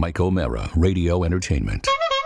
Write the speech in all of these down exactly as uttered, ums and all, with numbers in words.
Mike O'Mara, Radio Entertainment.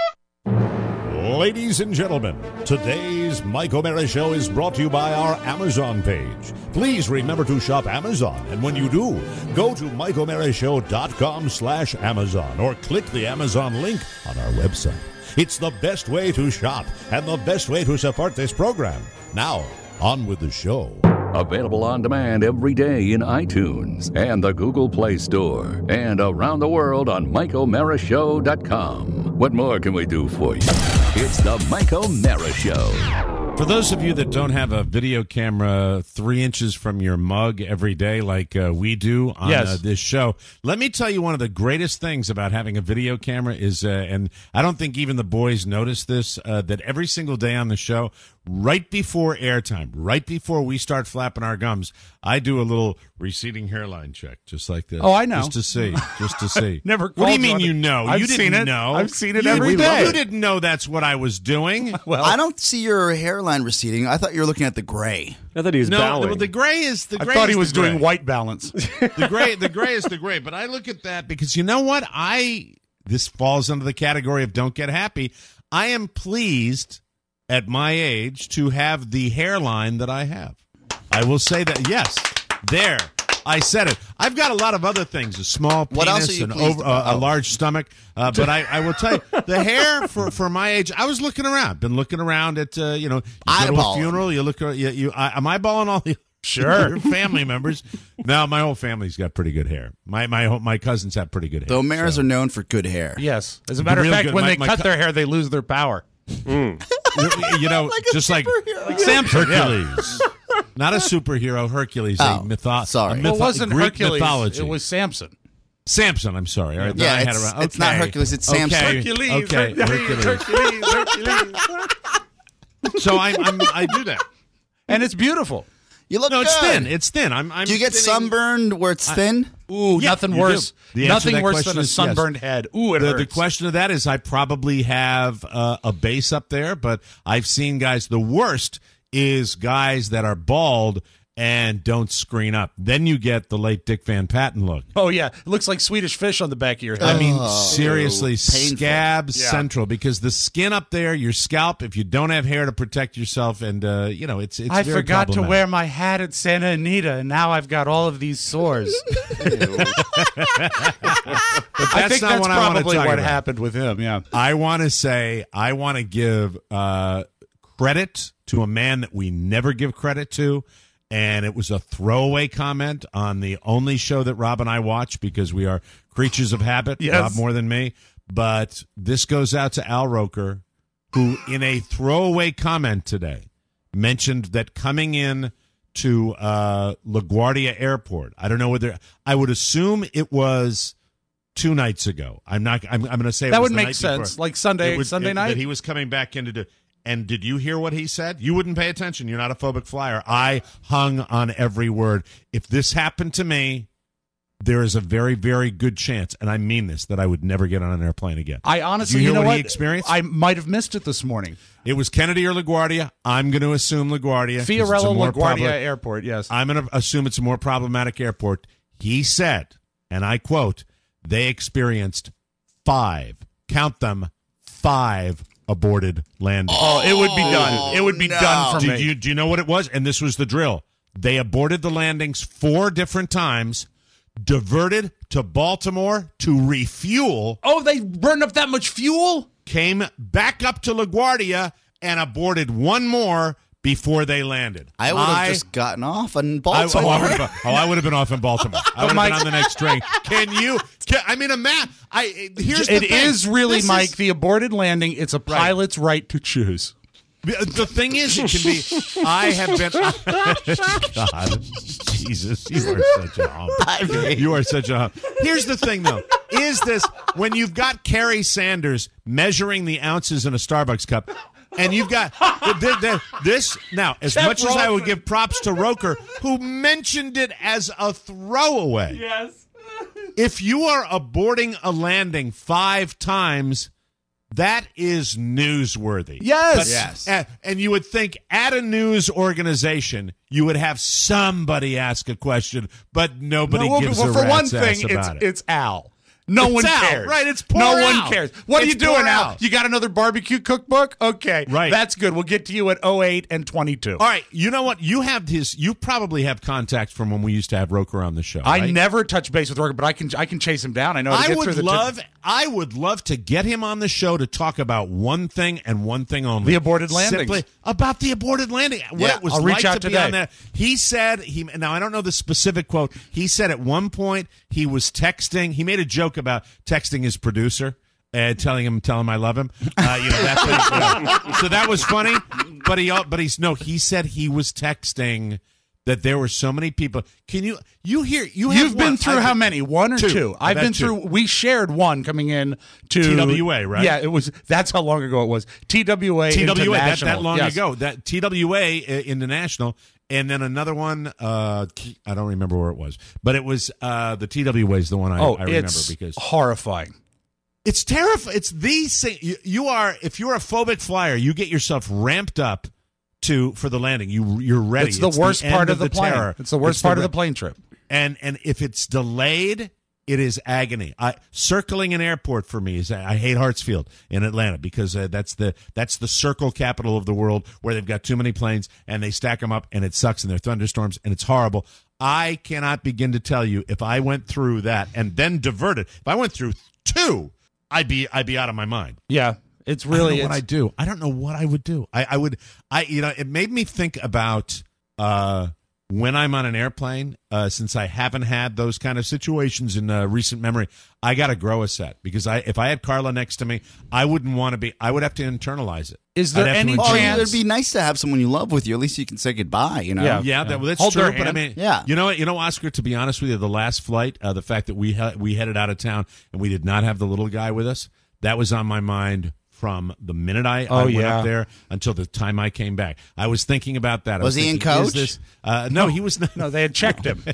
Ladies and gentlemen, today's Mike O'Mara Show is brought to you by our Amazon page. Please remember to shop Amazon, and when you do, go to Mike O'Mara Show dot com slash Amazon or click the Amazon link on our website. It's the best way to shop and the best way to support this program. Now, on with the show. Available on demand every day in iTunes and the Google Play Store and around the world on Mike O'Mara Show dot com. What more can we do for you? It's the Mike O'Mara Show. For those of you that don't have a video camera three inches from your mug every day like uh, we do on yes. uh, this show, let me tell you one of the greatest things about having a video camera is, uh, and I don't think even the boys notice this, uh, that every single day on the show, right before airtime, right before we start flapping our gums, I do a little receding hairline check, just like this. Oh, I know. Just to see, just to see. Never. What do you called mean on you it. know? I've you didn't seen it. know. I've seen it you, every we- day. You didn't know that's what I was doing. Well, I don't see your hairline receding. I thought you were looking at the gray. I thought he was no, bowing. the, the gray is the I gray. thought is he was the gray. doing white balance. the gray the gray is the gray, but I look at that because you know what? I this falls under the category of don't get happy. I am pleased at my age to have the hairline that I have. I will say that, yes, there. I said it. I've got a lot of other things, a small What else are penis, you an pleased over, uh, about? a large stomach, uh, but I, I will tell you, the hair for, for my age, I was looking around, been looking around at, uh, you know, you go to a Eyeballing. funeral, you look, you, you, I, am eyeballing all the Sure. family members? No, my whole family's got pretty good hair. My my whole- my cousins have pretty good hair. The O'Maras so. are known for good hair. Yes. As a matter of Real fact, good. when My- they my cut co- their hair, they lose their power. you know, just like, Like Samson. Yeah. Hercules. Not a superhero, Hercules, Oh, a, mytho- sorry. a Well, mytho- it wasn't Greek Hercules. mythology. It was Samson. Samson, I'm sorry. All right, then Yeah, I had it's- it wrong. it's not Okay. Hercules, it's Samson. Okay. Hercules. Okay, Hercules. Hercules. Hercules. Hercules. So I'm, I'm, I do that. And it's beautiful. You look No, it's good. thin. It's thin. I'm. I'm Do you get thinning- sunburned where it's thin? Ooh, Yeah, nothing you worse. do. The answer to Nothing that worse question than a is yes. sunburned head. Ooh, it the, hurts. the question to that is I probably have uh, a base up there, but I've seen guys. The worst is guys that are bald and don't screen up. Then you get the late Dick Van Patten look. Oh, yeah. It looks like Swedish fish on the back of your head. I mean, Oh, seriously, painful. scab Yeah. central, because the skin up there, your scalp, if you don't have hair to protect yourself, and, uh, you know, it's, it's I very forgot to problematic. wear my hat at Santa Anita, and now I've got all of these sores. I think not that's what I wanna probably talk what about. happened with him, yeah. I want to say, I want to give uh, credit to a man that we never give credit to. And it was a throwaway comment on the only show that Rob and I watch because we are creatures of habit, Yes. Rob more than me. But this goes out to Al Roker, who in a throwaway comment today mentioned that coming in to uh, LaGuardia Airport, I don't know whether, I would assume it was two nights ago. I'm not, I'm, I'm going to say it That was would the make night sense. before. Like Sunday, It would- Sunday it- night? That he was coming back into the. And did you hear what he said? You wouldn't pay attention. You're not a phobic flyer. I hung on every word. If this happened to me, there is a very, very good chance, and I mean this, that I would never get on an airplane again. I honestly, Did you you hear know what what? he experienced? I might have missed it this morning. It was Kennedy or LaGuardia. I'm going to assume LaGuardia. 'cause it's a Fiorello more LaGuardia probli- Airport, yes. I'm going to assume it's a more problematic airport. He said, and I quote, they experienced five, count them, five aborted landings. Oh, it would be done. It would be no. done for Do me. you, do you know what it was? And this was the drill. They aborted the landings four different times, diverted to Baltimore to refuel, oh, they burned up that much fuel? came back up to LaGuardia, and aborted one more before they landed. I would have just gotten off in I, Baltimore. oh, I would have, oh, I would have been off in Baltimore. I would have Mike- been on the next train. Can you? Can, I mean, a man. I here's It the thing. is really, This Mike, is- the aborted landing. It's a pilot's right to choose. The thing is, it can be. I have been. God, Jesus, you are such a hump. You are such a hump. Here's the thing, though. Is this when you've got Kerry Sanders measuring the ounces in a Starbucks cup, and you've got th- th- this now? As Jeff much as I would Rosen. give props to Roker, who mentioned it as a throwaway. Yes. If you are aborting a landing five times, that is newsworthy. Yes. But- Yes. uh, and you would think at a news organization, you would have somebody ask a question, but nobody No, well, gives well, a for rat's one ass thing, it's about it. it's Al. No It's one Al, cares. right, it's poor No Al. one cares. What are It's you doing, poor Al? Al. You got another barbecue cookbook? Okay. Right. That's good. We'll get to you at oh eight and twenty-two. All right, you know what? You have his. You probably have contacts from when we used to have Roker on the show. I right? never touch base with Roker, but I can I can chase him down. I know how to I get through would the love. I would love to get him on the show to talk about one thing and one thing only: The aborted landings. Simply about the aborted landing. What Yeah, it was I'll reach like out to today. be on there. He said he. Now I don't know the specific quote. He said at one point he was texting. He made a joke about texting his producer. And telling him, tell him I love him. Uh, you know, that thing, you know. So that was funny. But he, but he's no. He said he was texting that there were so many people. Can you, you hear? You have You've been what? through I've how many? One or two. two? I've I've been had two. through. We shared one coming in to T W A, right? Yeah, it was. That's how long ago it was. T W A. T W A. That, International. that long Yes. ago. That T W A uh, International, and then another one. Uh, I don't remember where it was, but it was uh, the T W A is the one I, Oh, I remember it's because horrifying. it's terrifying. It's the same. You, you are if you're a phobic flyer, you get yourself ramped up to for the landing. You you're ready. It's the worst end part of the, plane. terror. It's the worst It's part of re- the plane trip. And and if it's delayed, it is agony. I, circling an airport for me is I hate Hartsfield in Atlanta because uh, that's the that's the circle capital of the world where they've got too many planes and they stack them up and it sucks and they're thunderstorms and it's horrible. I cannot begin to tell you if I went through that and then diverted. If I went through two, I'd be I'd be out of my mind. Yeah, it's I don't really know what it's- I do. I don't know what I would do. I, I would I you know it made me think about uh, when I'm on an airplane. Uh, since I haven't had those kind of situations in uh, recent memory, I got to grow a set because I if I had Carla next to me, I wouldn't want to be. I would have to internalize it. Is there I'd have to any internalize Oh, it. chance- it'd be nice to have someone you love with you. At least you can say goodbye, you know? Yeah. Yeah, that, well, that's Hold true. their But I hand. mean, Yeah. you know what? You know, Oscar. To be honest with you, the last flight, uh, the fact that we ha- we headed out of town and we did not have the little guy with us, that was on my mind from the minute I, I Oh, went yeah. up there until the time I came back. I was thinking about that. I Was he in thinking, is coach? this- uh, no, he was not. No, they had checked him.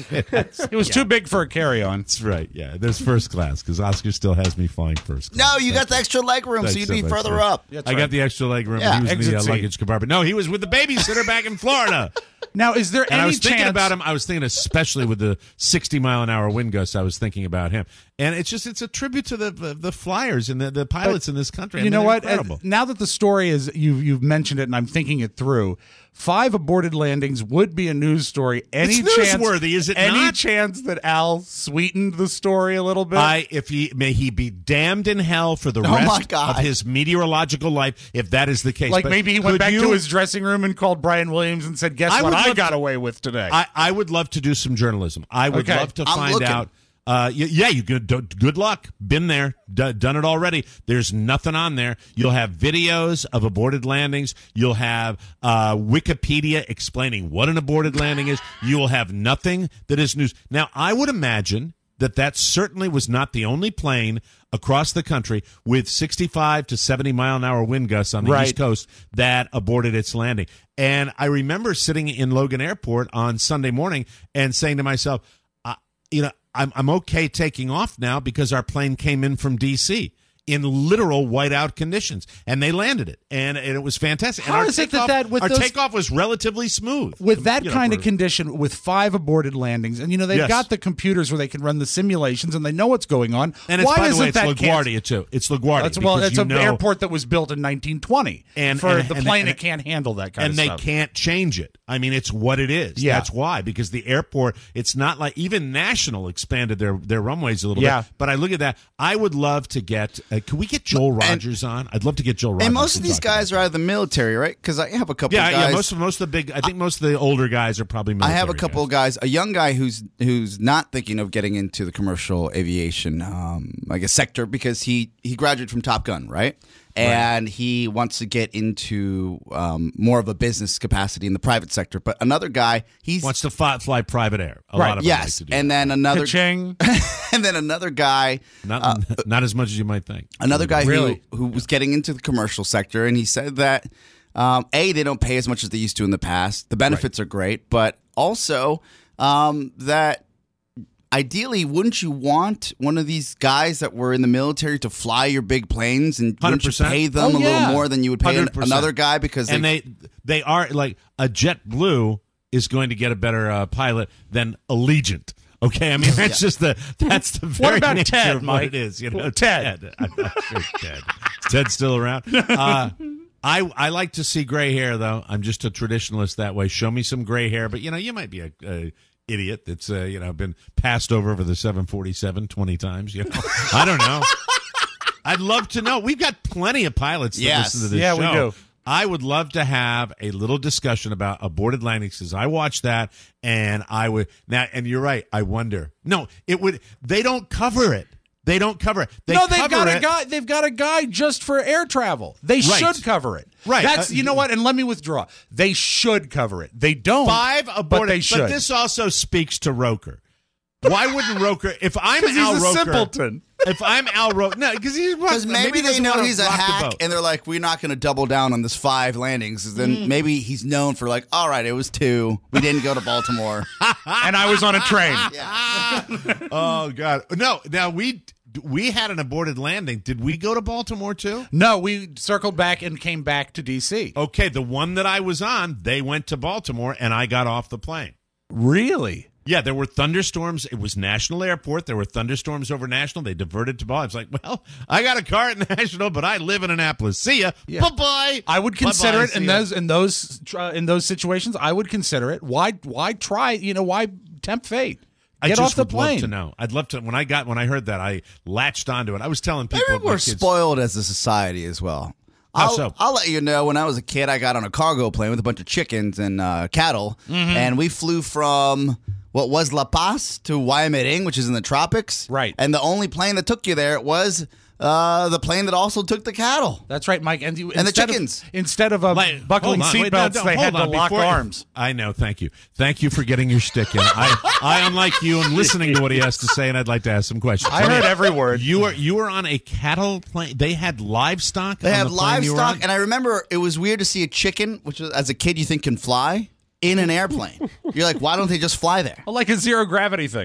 It was too big for a carry-on. That's right. Yeah, there's first class because Oscar still has me flying first class. No, you got the extra leg room, so Thanks you'd so be much, further sir. up. That's I right. got the extra leg room. Yeah, and he was in the exit uh, seat. luggage compartment. No, he was with the babysitter back in Florida. Now, is there And any I was chance thinking about him. I was thinking, especially with the sixty mile an hour wind gusts, I was thinking about him. And it's just it's a tribute to the the, the flyers and the, the pilots in this country. I You mean, know they're what? Incredible. Uh, Now that the story is you've you've mentioned it, and I'm thinking it through. Five aborted landings would be a news story. Any It's chance? newsworthy, is it Any not? chance that Al sweetened the story a little bit? I, if he may he be damned in hell for the Oh, my rest God. of his meteorological life, if that is the case. like But maybe he went could back you- to his dressing room and called Brian Williams and said, "Guess I what would I love got to- away with today." I, I would love to do some journalism. I would Okay. love to I'm find looking. out. Uh, y- yeah, you good. do- Good luck. Been there, d- done it already. There's nothing on there. You'll have videos of aborted landings. You'll have uh, Wikipedia explaining what an aborted landing is. You will have nothing that is news. Now, I would imagine that that certainly was not the only plane across the country with sixty-five to seventy mile an hour wind gusts on the Right. East Coast that aborted its landing. And I remember sitting in Logan Airport on Sunday morning and saying to myself, uh, you know, I'm I'm okay taking off now because our plane came in from D C in literal whiteout conditions, and they landed it, and, and it was fantastic. How and our is it that takeoff, that with our those- takeoff was relatively smooth with that you know, kind of for- condition, with five aborted landings, and you know they've Yes. got the computers where they can run the simulations and they know what's going on. And it's Why by the isn't way, it's that LaGuardia too. It's LaGuardia. That's well, because it's you an know- airport that was built in nineteen twenty, And- for and- the and- plane and- that can't handle that kind and of they stuff. can't change it. I mean, it's what it is. Yeah. That's why, because the airport, it's not like even National expanded their, their runways a little Yeah. bit. But I look at that. I would love to get. Uh, can we get Joel Rogers on? I'd love to get Joel Rogers. And most of to these talk about guys are out of the military, right? Because I have a couple Yeah, of guys. yeah. Most of most of the big. I think most of the older guys are probably. I Military have a couple guys. of guys, a young guy who's who's not thinking of getting into the commercial aviation, um, I guess, sector because he he graduated from Top Gun, right? And he wants to get into um, more of a business capacity in the private sector. But another guy, he's wants to fly, fly private air. A Right. lot of them like yes, to do and that. then another, Ka-ching. and then another guy, not not as much as you might think. another guy Really? who who was getting into the commercial sector, and he said that um, a they don't pay as much as they used to in the past. The benefits are great, but also um, that ideally, wouldn't you want one of these guys that were in the military to fly your big planes, and wouldn't you one hundred percent. pay them Oh, a little yeah. more than you would pay one an, hundred percent. another guy because and they, they they are like a JetBlue is going to get a better uh, pilot than Allegiant. Okay, I mean that's just the that's the very What about nature Ted, of Mike? what it is. You know, Well, Ted. Ted. I'm not sure Ted. Is Ted still around? Uh, I I like to see gray hair though. I'm just a traditionalist that way. Show me some gray hair, but you know you might be a. a idiot that's uh, you know been passed over for the seven forty-seven twenty times. You know, I don't know. I'd love to know. We've got plenty of pilots that Yes. listen to this Yeah, show. we do. I would love to have a little discussion about aborted landings because I watched that and I would now. And you're right. I wonder. No, it would. They don't cover it. They don't cover it. They no, they've cover got it. a guy. They've got a guy just for air travel. They Right. should cover it. Right. That's Uh, you know what. And let me withdraw. They should cover it. They don't. Five but aborted. they should. But this also speaks to Roker. Why wouldn't Roker? If I'm Because he's Al a Roker, simpleton. if I'm Al Roker, no, because he's Because maybe, he they doesn't know wanna he's a rock the hack, boat. and they're like, we're not going to double down on this five landings. Then maybe he's known for like, all right, it was two. We didn't go to Baltimore. And I was on a train. Oh God, no! Now we we had an aborted landing. Did we go to Baltimore too? No, we circled back and came back to D C. Okay, the one that I was on, they went to Baltimore, and I got off the plane. Really? Yeah, there were thunderstorms. It was National Airport. There were thunderstorms over National. They diverted to Baltimore. I was like, well, I got a car at National, but I live in Annapolis. See ya. Yeah. Bye bye. I would consider Bye-bye. it in See ya. those in those uh, in those situations. I would consider it. Why why try? You know why tempt fate? I Get just off the would plane. love to know. I'd love to. When I got when I heard that, I latched onto it. I was telling people. Maybe my we're kids- spoiled as a society as well. How I'll, so? I'll let you know. When I was a kid, I got on a cargo plane with a bunch of chickens and uh, cattle, Mm-hmm. and we flew from what was La Paz to Guayamirín, which is in the tropics. Right. And the only plane that took you there was uh, the plane that also took the cattle. That's right, Mike. And, you, And the instead of- chickens. instead of uh, Like, buckling hold on, wait, seatbelts, no, no, they hold had to on, lock before- arms. I know. Thank you. Thank you for getting your stick in. I, I, unlike you, am listening to what he has to say, and I'd like to ask some questions. I heard every word. You were you were on a cattle plane. They had livestock. They on have the plane you were livestock, on? and I remember it was weird to see a chicken, which was, as a kid you think can fly, in an airplane. You're like, why don't they just fly there? Like a zero gravity thing.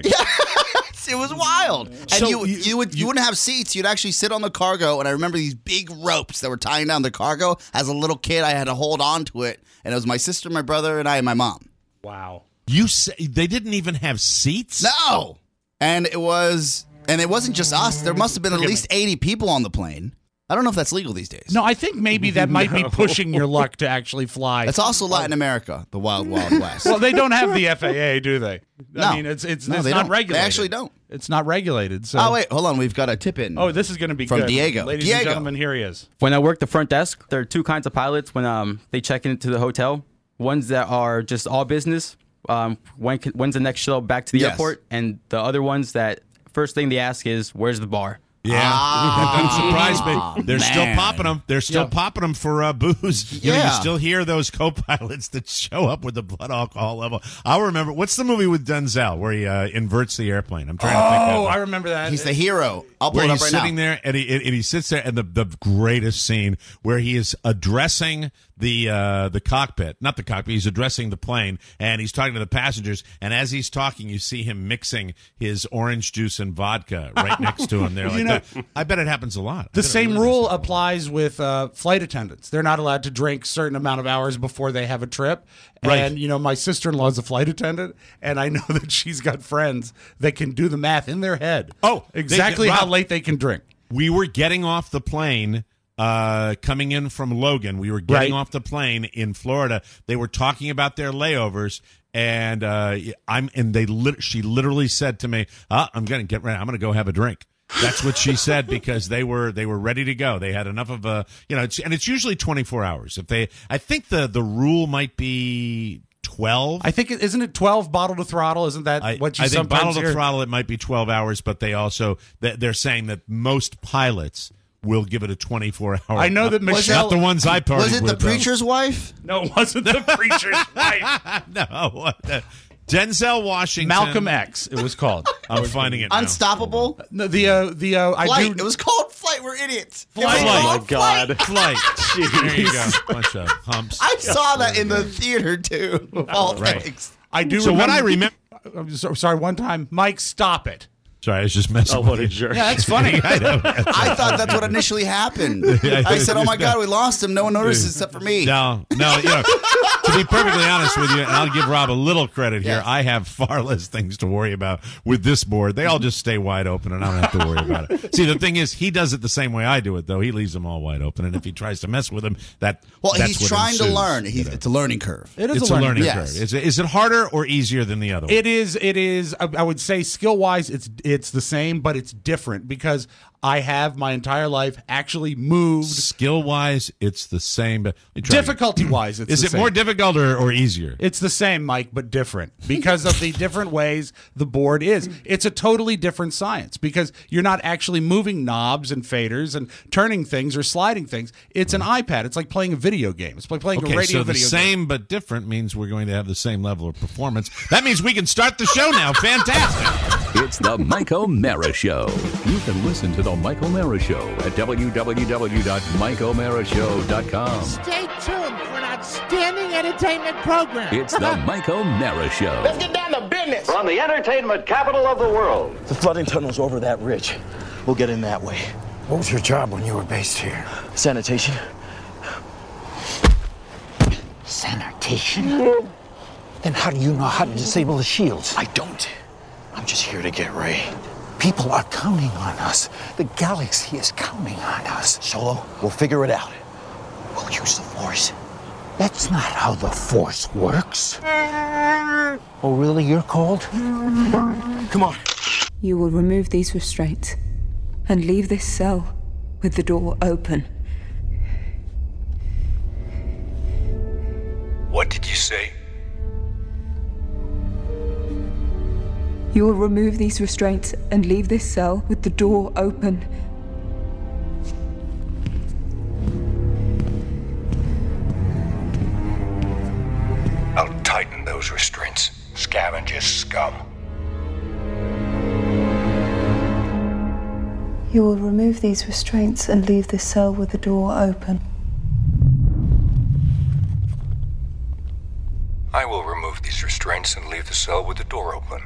It was wild. And So you, you- you would you wouldn't have seats. You'd actually sit on the cargo. And I remember these big ropes that were tying down the cargo. As a little kid, I had to hold on to it. And it was my sister, my brother, and I, and my mom. Wow. You say they didn't even have seats. No. And it was, and it wasn't just us. There must have been at least eighty people on the plane. I don't know if that's legal these days. No, I think maybe that might be pushing your luck to actually fly. That's also Latin America, the wild, wild west. Well, they don't have the F A A, do they? No. I mean, it's it's, No, it's they not don't. regulated. They actually don't. It's not regulated. So. Oh, wait, hold on. We've got a tip in. Oh, this is going to be From good. Diego. Ladies Diego. and gentlemen, here he is. When I work the front desk, there are two kinds of pilots when um they check into the hotel. Ones that are just all business. Um, when can, when's the next shuttle back to the Yes. airport? And the other ones that first thing they ask is, "Where's the bar?" Yeah, that doesn't surprise me. They're still man. popping them. They're still Yeah. popping them for uh, booze. You, know, you Yeah. still hear those co-pilots that show up with the blood alcohol level. I'll remember. What's the movie with Denzel where he uh, inverts the airplane? I'm trying to think. Oh, of it. I remember that. He's the hero. I'll pull Where it up he's right sitting now. there and he and he sits there, and the the greatest scene where he is addressing the uh, the cockpit, not the cockpit. He's addressing the plane, and he's talking to the passengers. And as he's talking, you see him mixing his orange juice and vodka right next to him. They're like, You know- that- I bet it happens a lot. I The bet it same really rule applies with uh, flight attendants. They're not allowed to drink certain amount of hours before they have a trip. Right. And, you know, my sister-in-law is a flight attendant, and I know that she's got friends that can do the math in their head. Oh, they exactly can- how Rob- late they can drink. We were getting off the plane uh, coming in from Logan. We were getting Right. off the plane in Florida. They were talking about their layovers, and uh, I'm and they lit- she literally said to me, ah, "I'm gonna get ready. I'm gonna go have a drink." That's what she said because they were they were ready to go. They had enough of a you know, it's, and it's usually twenty-four hours. If they, I think the the rule might be twelve. I think, it, isn't it twelve bottle to throttle? Isn't that I, what you I think sometimes bottle to hear? throttle it might be twelve hours, but they also they- they're saying that most pilots will give it a twenty-four hour. I know that not- Michelle- not the ones I partied Was it the with, though. preacher's wife? No, it wasn't the preacher's wife. No, what the- Denzel Washington. Malcolm X, it was called. I'm finding it now. Unstoppable? No, the uh, the uh, I Flight. do. It was called Flight. We're idiots. It was Flight. called Oh, my Flight. Flight. There you go. Bunch of humps. I saw that in the theater too. Of all Right. things. I do. So what I remember. I'm so, sorry. One time, Mike, stop it. Sorry, I was just messing Oh, with what a you. jerk. Yeah, that's funny. I know. I thought that's what initially happened. Yeah, I said, "Oh my yeah. God, we lost him. No one noticed except for me." No, no, you know, to be perfectly honest with you, and I'll give Rob a little credit here, Yes. I have far less things to worry about with this board. They all just stay wide open, and I don't have to worry about it. See, the thing is, he does it the same way I do it, though. He leaves them all wide open, and if he tries to mess with them, that Well, that's he's what trying ensues, to learn. you He's, know. it's a learning curve. It is It's a a learning, learning Yes. curve. Is it, is it harder or easier than the other one? It is. It is. I, I would say skill wise, it's it's the same, but it's different because I have my entire life actually moved. Skill wise, it's the same. But let me try again. Difficulty wise, it's Is the it same. more difficult or, or easier? It's the same, Mike, but different because of the different ways the board is. It's a totally different science because you're not actually moving knobs and faders and turning things or sliding things. It's an iPad. It's like playing a video game. It's like playing Okay, a radio so the video same game. but different means we're going to have the same level of performance. That means we can start the show now. Fantastic. It's the Mike O'Mara Show. You can listen to the Mike O'Mara Show at w w w dot mike o'mara show dot com. Stay tuned for an outstanding entertainment program. It's the Mike O'Mara Show. Let's get down to business. From the entertainment capital of the world. The flooding tunnel's over that ridge. We'll get in that way. What was your job when you were based here? Sanitation. Sanitation? Then how do you know how to disable the shields? I don't. I'm just here to get Ray. People are counting on us. The galaxy is counting on us. Solo, we'll figure it out. We'll use the Force. That's not how the Force works. Oh, really? You're cold? Come on. You will remove these restraints and leave this cell with the door open. What did you say? You will remove these restraints and leave this cell with the door open. I'll tighten those restraints. Scavenger scum. You will remove these restraints and leave this cell with the door open. I will remove these restraints and leave the cell with the door open.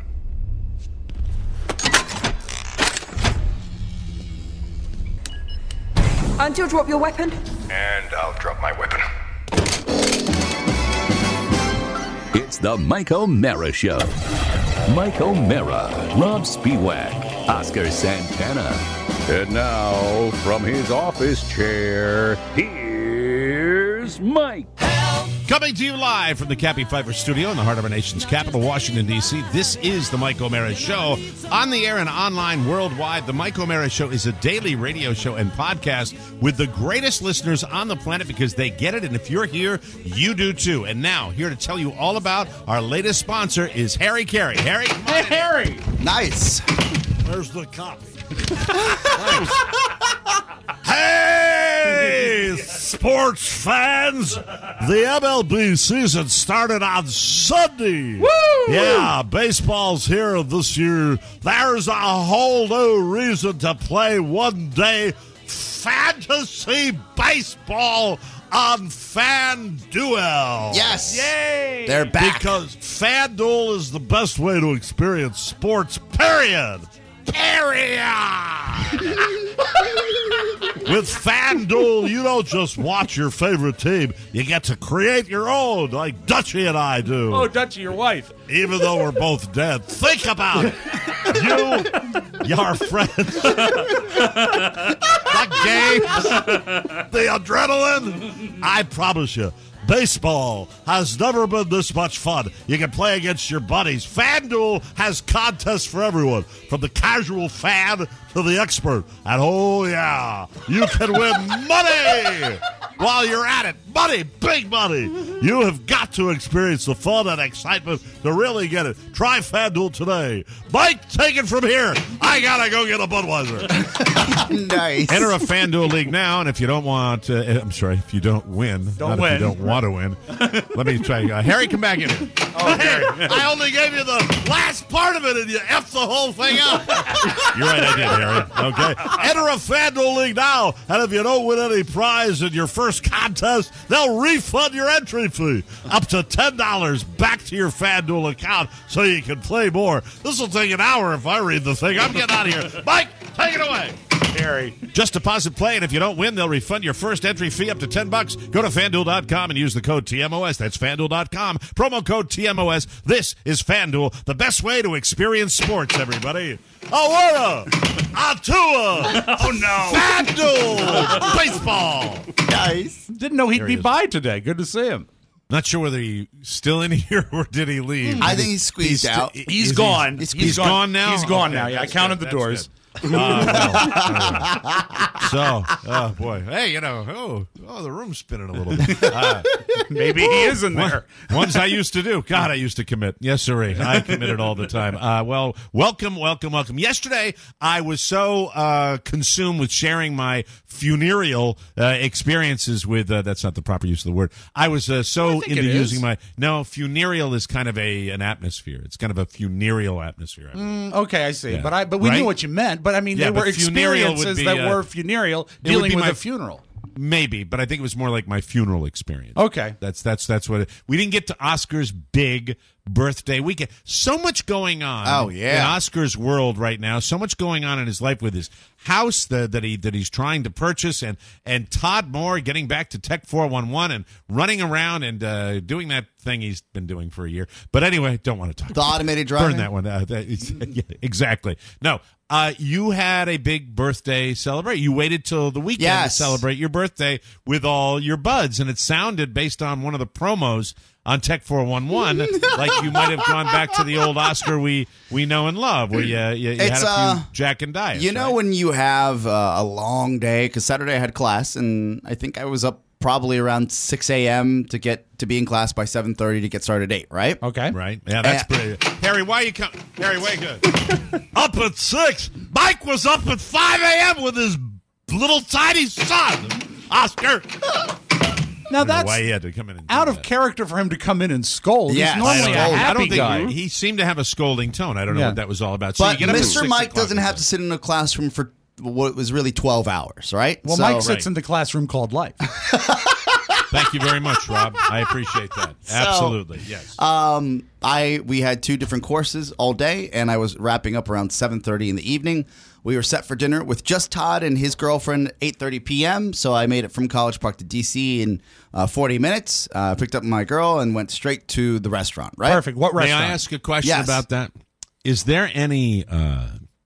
And you'll drop your weapon? And I'll drop my weapon. It's the Mike O'Mara Show. Mike O'Mara, Rob Spiewak, Oscar Santana. And now, from his office chair, here's Mike. Coming to you live from the Cappy Pfeiffer Studio in the heart of our nation's capital, Washington, D C This is the Mike O'Mara Show. On the air and online worldwide, the Mike O'Mara Show is a daily radio show and podcast with the greatest listeners on the planet because they get it, and if you're here, you do too. And now, here to tell you all about our latest sponsor is Harry Carey. Harry, come on in. Harry. Nice. Where's the copy? Hey, sports fans! The M L B season started on Sunday. Woo! Yeah, baseball's here this year. There's a whole new reason to play one day fantasy baseball on FanDuel. Yes. Yay! They're back. Because FanDuel is the best way to experience sports, period. Period. With FanDuel, you don't just watch your favorite team. You get to create your own, like Dutchie and I do. Oh, Dutchie, your wife. Even though we're both dead. Think about it. You, your friends, the games, the adrenaline. I promise you, baseball has never been this much fun. You can play against your buddies. FanDuel has contests for everyone, from the casual fan to the expert. And oh, yeah, you can win money while you're at it. Money, big money. You have got to experience the fun and excitement to really get it. Try FanDuel today. Mike, take it from here. I got to go get a Budweiser. Nice. enter a FanDuel league now, and if you don't want to, I'm sorry, if you don't win, Don't not win. if you don't want to win, let me try. Uh, Harry, come back in here. Oh, hey, I only gave you the last part of it, and you effed the whole thing up. You're right, I did, Harry. Okay. Enter a FanDuel league now, and if you don't win any prize in your first contest, they'll refund your entry fee up to ten dollars back to your FanDuel account so you can play more. This will take an hour if I read the thing. I'm getting out of here. Mike, take it away. Harry. Just deposit play, and if you don't win, they'll refund your first entry fee up to ten bucks. Go to FanDuel dot com and use the code T M O S. That's FanDuel dot com. Promo code T M O S. This is FanDuel, the best way to experience sports, everybody. Aurora! Atua! Oh, no. FanDuel! Baseball! Nice. Didn't know he'd There be he is. by today. Good to see him. Not sure whether he's still in here or did he leave. I think he's squeezed He's- out. he's- He's he's- gone. He's, he's gone now? He's gone Okay, now. Yeah, I that's counted good, the that's doors. good. Uh, well, so, oh boy, hey, you know, oh, oh, the room's spinning a little bit. Uh, Maybe he is in there. Ones I used to do. God, I used to commit. Yes, sir. I committed all the time. Uh, well, welcome, welcome, welcome. Yesterday, I was so uh, consumed with sharing my funereal uh, experiences with. Uh, that's not the proper use of the word. I was uh, so think into it is. using my. No, funereal is kind of a an atmosphere. It's kind of a funereal atmosphere. I mean. Mm, okay, I see. Yeah. But I but we Right? knew what you meant. But I mean, Yeah, there were but funereal would experiences be, that uh, were funereal would dealing be with my- a funeral. Maybe, but I think it was more like my funeral experience. Okay. That's that's that's what it, we didn't get to Oscar's big birthday weekend. So much going on. Oh, yeah. in Oscar's world right now. So much going on in his life with his house that, that he that he's trying to purchase, and and Todd Moore getting back to Tech four one one and running around and uh, doing that thing he's been doing for a year. But anyway, don't want to talk. The automated driving? Burn that one. Uh, that, yeah, exactly. No. Uh, you had a big birthday celebration. You waited till the weekend Yes. to celebrate your birthday with all your buds, and it sounded, based on one of the promos on Tech four one one, like you might have gone back to the old Oscar we we know and love, where you, you, you had a It's, few uh, Jack and Diet. You know right? when you have uh, a long day, because Saturday I had class, and I think I was up probably around six a.m. to get to be in class by seven thirty to get started at eight, right? Okay. Right? Yeah, that's Uh, pretty. Harry, why you come? Harry, wake up. Up at six. Mike was up at five a.m. with his little tiny son, Oscar. Now I don't know that's why he had to come in and do out of that. character for him to come in and scold. Yes. He's normally I a don't- happy I don't think guy. he, he seemed to have a scolding tone. I don't know Yeah. what that was all about. So But you get up at Mister six Mike o'clock doesn't and have to stuff. sit in a classroom for what was really twelve hours, right? well, So- Mike sits right. in the classroom called life. Thank you very much, Rob. I appreciate that. Absolutely, yes. Um, I we had two different courses all day, and I was wrapping up around seven thirty in the evening. We were set for dinner with just Todd and his girlfriend at eight thirty p.m. So I made it from College Park to D C in uh, forty minutes. Uh, picked up my girl and went straight to the restaurant. Right? Perfect. What May restaurant? I ask a question Yes. about that? Is there any uh,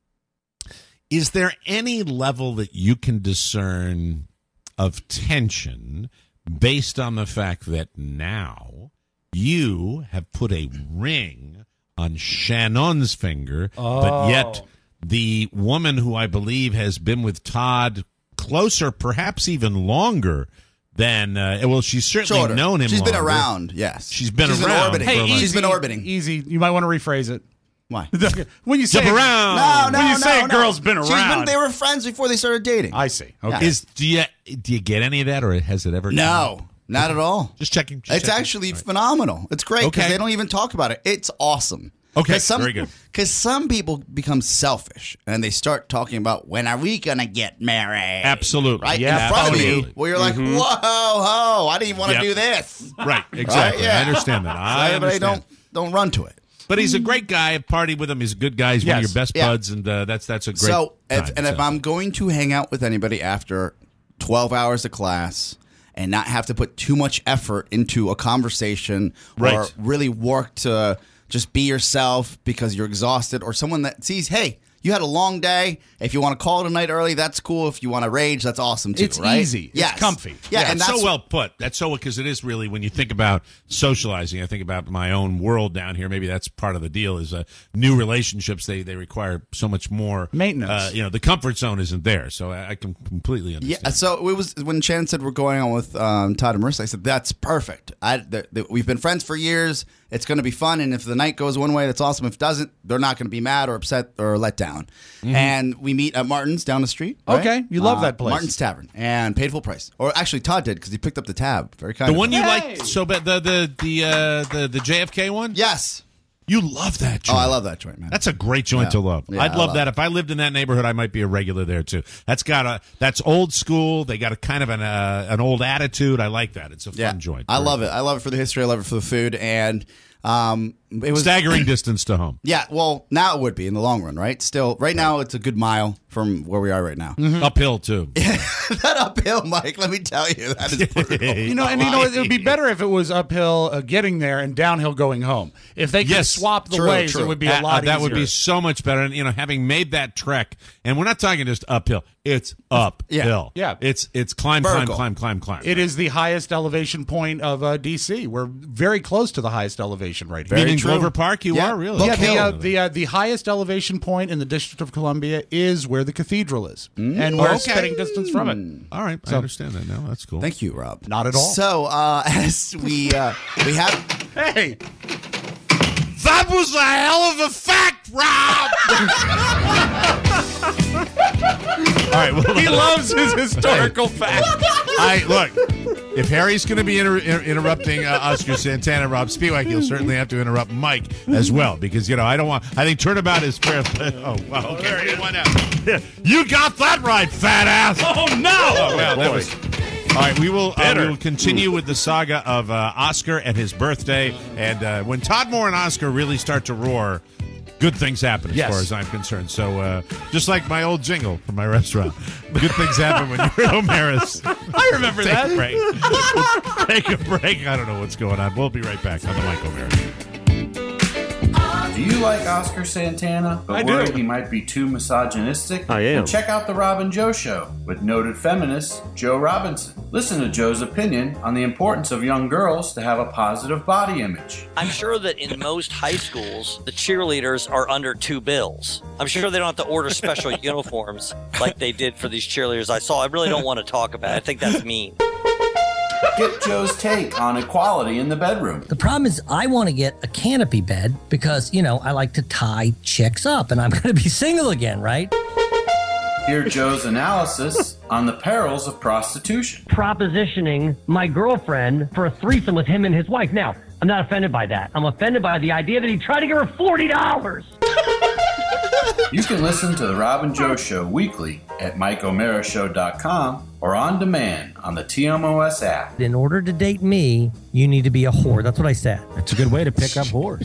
is there any level that you can discern of tension based on the fact that now you have put a ring on Shannon's finger, but yet the woman who I believe has been with Todd closer, perhaps even longer than uh, well, she's certainly Shorter. known him. She's been longer. around. Yes, She's been She's around orbiting. for Hey, like- easy, She's been orbiting. Easy. You might want to rephrase it. Why? When you say Jump around. No, no, When you no, say a no. girl's been She's around. they were friends before they started dating. I see. Okay. Yeah. Is do you do you get any of that, or has it ever? No, not at all. Just checking. just It's checking. actually All right. phenomenal. It's great because Okay. they don't even talk about it. It's awesome. Okay, Cause some, very good. Because some people become selfish and they start talking about when are we gonna get married? Absolutely. Right Yeah, in front of you, absolutely. where you're like, whoa, ho! I didn't even want to Yep. do this. Right, exactly. Right? Yeah. I understand that. I So everybody understand. don't don't run to it. But he's a great guy. I've partied with him. He's a good guy. He's one of Yes. your best Yeah. buds, and uh, that's that's a great. So, if, time, and if so. I'm going to hang out with anybody after twelve hours of class and not have to put too much effort into a conversation or Right. really work to just be yourself because you're exhausted, or someone that sees, hey, you had a long day. If you want to call it a night early, that's cool. If you want to rage, that's awesome too. It's right? easy. It's Yes. comfy. Yeah, Yeah, and it's that's so well put. That's so because it is really, when you think about socializing, I think about my own world down here. Maybe that's part of the deal. Is uh, new relationships they they require so much more Maintenance. Uh, you know, the comfort zone isn't there, so I, I can completely understand. Yeah, so it was when Shannon said we're going on with um, Todd and Marissa. I said that's perfect. I, th- th- we've been friends for years. It's going to be fun, and if the night goes one way, that's awesome. If it doesn't, they're not going to be mad or upset or let down. And we meet at Martin's down the street. right? Okay, you love that place. Martin's Tavern, and paid full price. Or actually, Todd did because he picked up the tab. Very kind. The of one him. you liked so bad, the the the uh, the the J F K one. Yes. You love that joint. Oh, I love that joint, man. That's a great joint Yeah. to love. Yeah, I'd I love love that. it. If I lived in that neighborhood, I might be a regular there too. That's got a that's old school. They got a kind of an uh, an old attitude. I like that. It's a Yeah. fun joint. I Very love good. it. I love it for the history. I love it for the food. And um, it was Staggering distance to home. Yeah, well, now it would be in the long run, right? Still, right now it's a good mile from where we are right now. Uphill too. That uphill, Mike, let me tell you, that is brutal. You know, and you know, it would be better if it was uphill uh, getting there and downhill going home. If they could Yes, swap the true, ways, true. it would be Uh, a lot uh, that would easier. be so much better. And you know, having made that trek, and we're not talking just uphill. It's uphill. Yeah. It's it's climb, Vertical. climb, climb, climb, climb. It is the highest elevation point of uh, D C. We're very close to the highest elevation right here. Very Meaning true. Glover Park, you Yeah. are really. Yeah, the Hill. uh, the uh, the highest elevation point in the District of Columbia is where the cathedral is, and we're Okay. spitting distance from it. All right, I understand that now. That's cool. Thank you, Rob. Not at all. So, uh, as we uh, we have Hey, That was a hell of a fact, Rob. All right, well, he loves his historical facts. I look. If Harry's going to be inter- inter- interrupting uh, Oscar Santana, Rob Spiewak, he'll certainly have to interrupt Mike as well, because you know I don't want. I think turnabout is fair. Oh, wow, okay, we went out. You got that right, fat ass. Oh no! Oh, well, that was. All right, we will uh, we will continue with the saga of uh, Oscar and his birthday, and uh, when Todd Moore and Oscar really start to roar, good things happen as Yes. far as I'm concerned. So uh, just like my old jingle from my restaurant, good things happen when you're at O'Mara's. I remember Take that. a break. Take a break. I don't know what's going on. We'll be right back on the Mike O'Mara Show. Do you like Oscar Santana, but I do. worry he might be too misogynistic? I am. Then check out The Rob and Joe Show with noted feminist Joe Robinson. Listen to Joe's opinion on the importance of young girls to have a positive body image. I'm sure that in most high schools, the cheerleaders are under two bills. I'm sure they don't have to order special uniforms like they did for these cheerleaders I saw. I really don't want to talk about it. I think that's mean. Get Joe's take on equality in the bedroom. The problem is I want to get a canopy bed because, you know, I like to tie chicks up and I'm going to be single again, right? Hear Joe's analysis on the perils of prostitution. Propositioning my girlfriend for a threesome with him and his wife. Now, I'm not offended by that. I'm offended by the idea that he tried to give her forty dollars. You can listen to The Rob and Joe Show weekly at Mike O'Mara Show dot com or on demand on the T M O S app. In order to date me, you need to be a whore. That's what I said. It's a good way to pick up whores.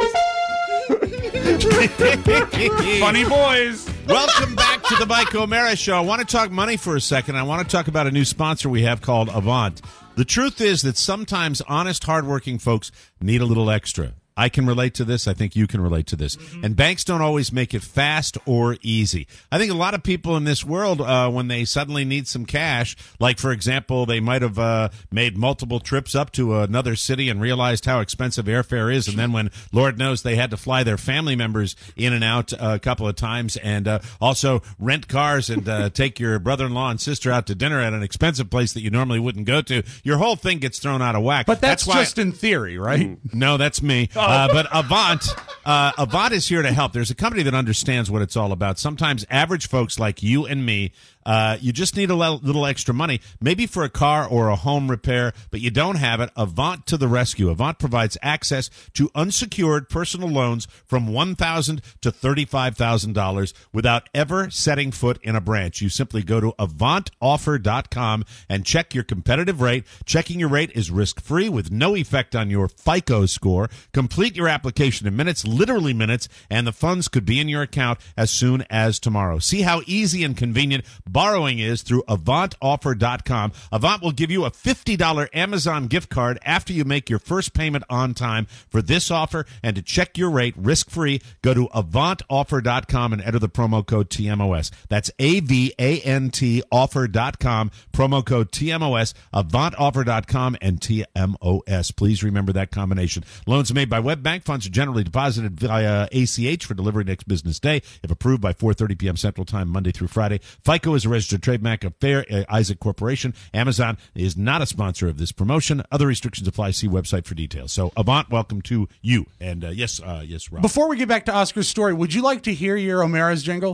Funny boys. Welcome back to the Mike O'Mara Show. I want to talk money for a second. I want to talk about a new sponsor we have called Avant. The truth is that sometimes honest, hardworking folks need a little extra. I can relate to this. I think you can relate to this. Mm-hmm. And banks don't always make it fast or easy. I think a lot of people in this world, uh, when they suddenly need some cash, like, for example, they might have uh, made multiple trips up to another city and realized how expensive airfare is. And then when, Lord knows, they had to fly their family members in and out uh, a couple of times and uh, also rent cars and uh, take your brother-in-law and sister out to dinner at an expensive place that you normally wouldn't go to, your whole thing gets thrown out of whack. But that's, why, just in theory, right? No, that's me. Oh. Uh, but Avant, uh, Avant is here to help. There's a company that understands what it's all about. Sometimes average folks like you and me, uh, you just need a l- little extra money, maybe for a car or a home repair, but you don't have it. Avant to the rescue. Avant provides access to unsecured personal loans from one thousand dollars to thirty-five thousand dollars without ever setting foot in a branch. You simply go to avant offer dot com and check your competitive rate. Checking your rate is risk-free with no effect on your FICO score. Complete your application in minutes, literally minutes, and the funds could be in your account as soon as tomorrow. See how easy and convenient borrowing is through avant offer dot com. Avant will give you a fifty dollars Amazon gift card after you make your first payment on time for this offer. And to check your rate risk-free, go to avant offer dot com and enter the promo code T M O S. That's A V A N T offer dot com, promo code T M O S, avant offer dot com and T M O S. Please remember that combination. Loans made by Web Bank. Funds are generally deposited via A C H for delivery next business day, if approved by four thirty p.m. Central Time, Monday through Friday. FICO is a registered trademark of Fair uh, Isaac Corporation. Amazon is not a sponsor of this promotion. Other restrictions apply. See website for details. So, Avant, welcome to you. And uh, yes, uh, yes, Rob. Before we get back to Oscar's story, would you like to hear your O'Mara's jingle?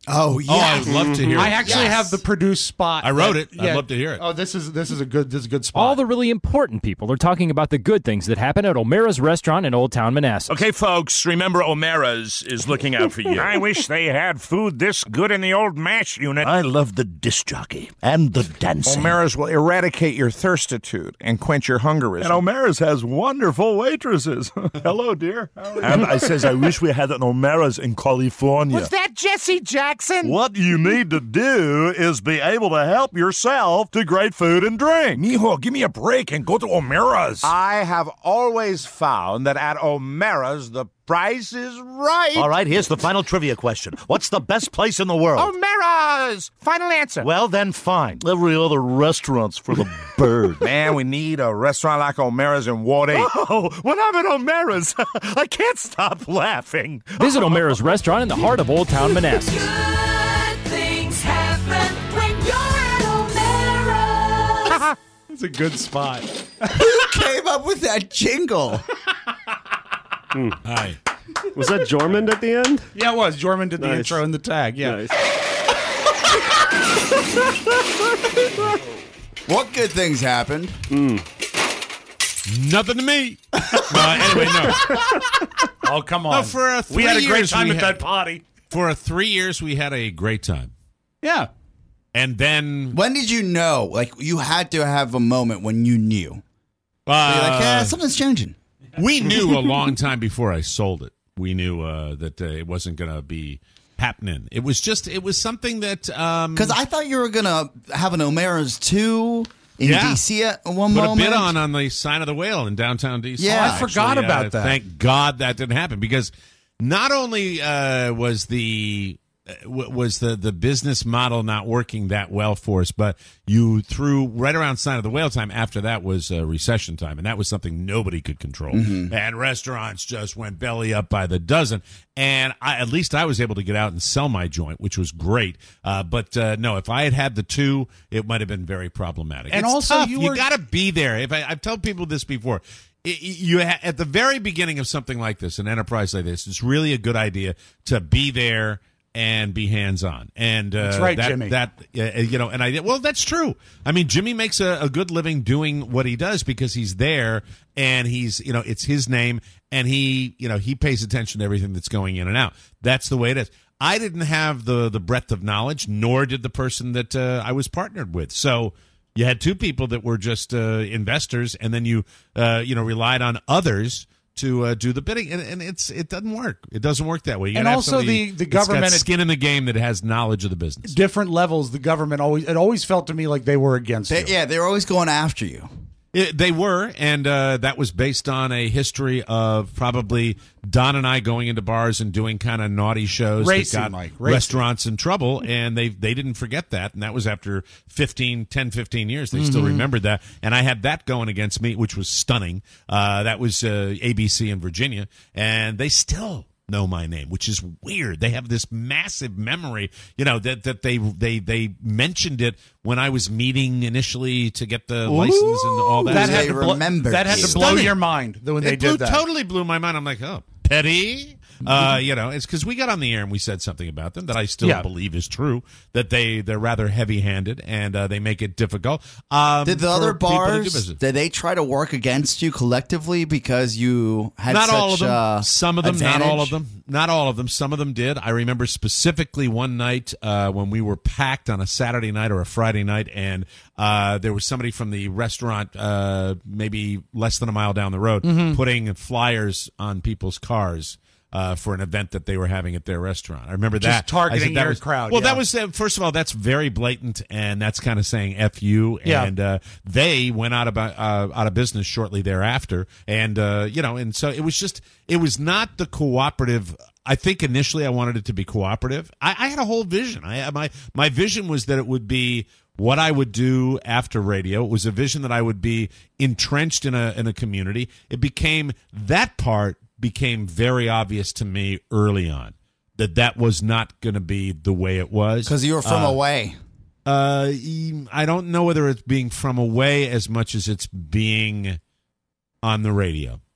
Oh yeah, Oh, I'd love to hear I it. actually Yes. have the produced spot. I wrote that- it. I'd love to hear it. Oh, this is this is a good this is a good spot. All the really important people are talking about the good things that happen at O'Mara's Restaurant in Old Town Manassas. Okay, folks, remember O'Mara's is looking out for you. I wish they had food this good in the old MASH unit. I love the disc jockey and the dancing. O'Mara's will eradicate your thirstitude and quench your hungerism. And O'Mara's has wonderful waitresses. Hello, dear. And I says, I wish we had an O'Mara's in California. Was that Jesse Jackson? What you need to do is be able to help yourself to great food and drink. Mijo, give me a break and go to O'Mara's. I have always found that at O'Mara's, the price is right. All right, here's the final trivia question. What's the best place in the world? O'Mara's! Final answer. Well, then fine. Every other restaurant's for the bird. Man, we need a restaurant like O'Mara's in Ward eight. Oh, when I'm at O'Mara's, I can't stop laughing. Visit O'Mara's Restaurant in the heart of Old Town Manassas. Good things happen when you're at O'Mara's. It's a good spot. Who came up with that jingle? Hi. Was that Jormund at the end? Yeah, it was. Jorman did the Nice. intro and the tag. Yeah. Nice. What good things happened? Nothing to me. uh, anyway, no. Oh, come on. No, for uh, three we had a great years, time we at had- that party. For uh, three years, we had a great time. Yeah. And then... When did you know? Like, you had to have a moment when you knew. Uh, You're like, yeah, something's changing. We knew a long time before I sold it. We knew uh, that uh, it wasn't going to be happening. It was just, it was something that... Um, Because I thought you were going to have an O'Mara's two in Yeah. D C at one put moment. a bid on on the sign of the whale in downtown D C. Yeah. Oh, I forgot Actually, about uh, that. Thank God that didn't happen, because not only uh, was the uh, w- was the the business model not working that well for us, but you threw right around sign of the whale time. After that was uh, recession time, and that was something nobody could control. Mm-hmm. And restaurants just went belly up by the dozen. And I, at least I was able to get out and sell my joint, which was great. Uh, but uh, no, if I had had the two, it might have been very problematic. And It's also, tough. you you were- got to be there. If I, I've told people this before, it, you ha- at the very beginning of something like this, an enterprise like this, it's really a good idea to be there and be hands-on. And uh, That's right, that, Jimmy. That uh, you know, and I well, that's true. I mean, Jimmy makes a, a good living doing what he does because he's there and he's, you know, it's his name, and he, you know, he pays attention to everything that's going in and out. That's the way it is. I didn't have the the breadth of knowledge, nor did the person that uh, I was partnered with. So you had two people that were just uh, investors, and then you, uh, you know, relied on others to uh, do the bidding, and, and it's it doesn't work. It doesn't work that way. You And gotta have also somebody the- the that's got government- skin in the game that has knowledge of the business. Different levels, the government always, it always felt to me like they were against They, you. yeah, they were always going after you. It, they were, and uh, that was based on a history of probably Don and I going into bars and doing kind of naughty shows Racing, that got Mike, racing. restaurants in trouble, and they they didn't forget that, and that was after fifteen, ten, fifteen years. They still Mhm. remembered that, and I had that going against me, which was stunning. Uh, that was uh, A B C in Virginia, and they still know my name, which is weird. They have this massive memory, you know, that that they they they mentioned it when I was meeting initially to get the license and all that. That had They to, blo- remembered that had you. to blow Stunning. your mind when they it blew, did that. totally blew my mind. I'm like, oh, petty. Uh, you know, it's because we got on the air and we said something about them that I still Yeah. believe is true. That they they're rather heavy-handed and uh, they make it difficult. Um, Did the for other people to do bars, business. did they try to work against you collectively because you had Not such all of them. uh, Some of them, not all of advantage? them. Not all of them. Some of them did. I remember specifically one night uh, when we were packed on a Saturday night or a Friday night, and uh, there was somebody from the restaurant, uh, maybe less than a mile down the road, Mhm. putting flyers on people's cars. Uh, for an event that they were having at their restaurant. I remember Just that. targeting I said that your was- crowd, Well, yeah. that was, uh, first of all, that's very blatant, and that's kind of saying F you. Yeah. And uh, they went out of, uh, out of business shortly thereafter. And, uh, you know, and so it was just, it was not the cooperative. I think initially I wanted it to be cooperative. I, I had a whole vision. I my My vision was that it would be what I would do after radio. It was a vision that I would be entrenched in a in a community. It became, that part became very obvious to me early on that that was not going to be the way it was. Because you were from Uh, away. Uh, I don't know whether it's being from away as much as it's being on the radio.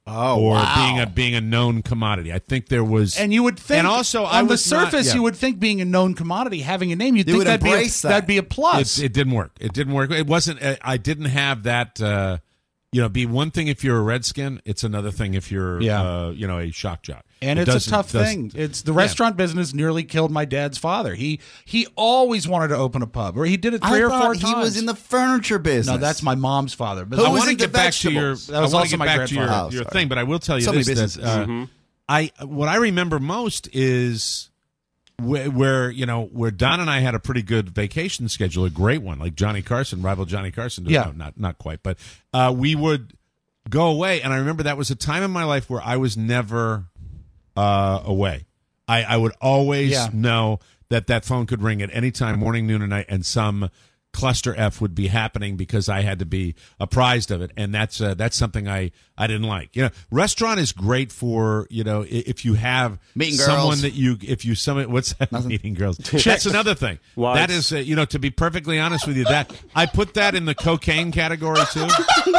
Oh, or wow. being a being a known commodity. I think there was, And you would think, and also on I the was not- surface, yeah. you would think being a known commodity, having a name, you'd They think would that'd be, a, embrace that. that'd be a plus. It, it didn't work. It didn't work. It wasn't. uh, I didn't have that. Uh, you know, be one thing if you're a Redskin. It's another thing if you're, Yeah. uh, you know, a shock jock. And It it's a doesn't- tough doesn't- thing. It's the restaurant business nearly killed my dad's father. He he always wanted to open a pub, or he did it three I or thought four he times. was in the furniture business. No, that's my mom's father. But Who I was want to into get back to your. vegetables? That was I wanna also get my back to your, grandfather. Oh, your sorry. thing, but I will tell you So many this: that, uh, Mm-hmm. I what I remember most is where, where you know where Don and I had a pretty good vacation schedule, a great one, like Johnny Carson, rival Johnny Carson. Yeah. no, not not quite, but uh, we would go away, and I remember that was a time in my life where I was never uh, away. I, I would always Yeah. know that that phone could ring at any time, morning, noon, and night, and some cluster F would be happening because I had to be apprised of it, and that's uh, that's something I, I didn't like. You know, restaurant is great for, you know, i- if you have Meeting someone girls. that you if you summon what's that meeting girls. That's another thing. Wives. That is, uh, you know, to be perfectly honest with you, that I put that in the cocaine category too.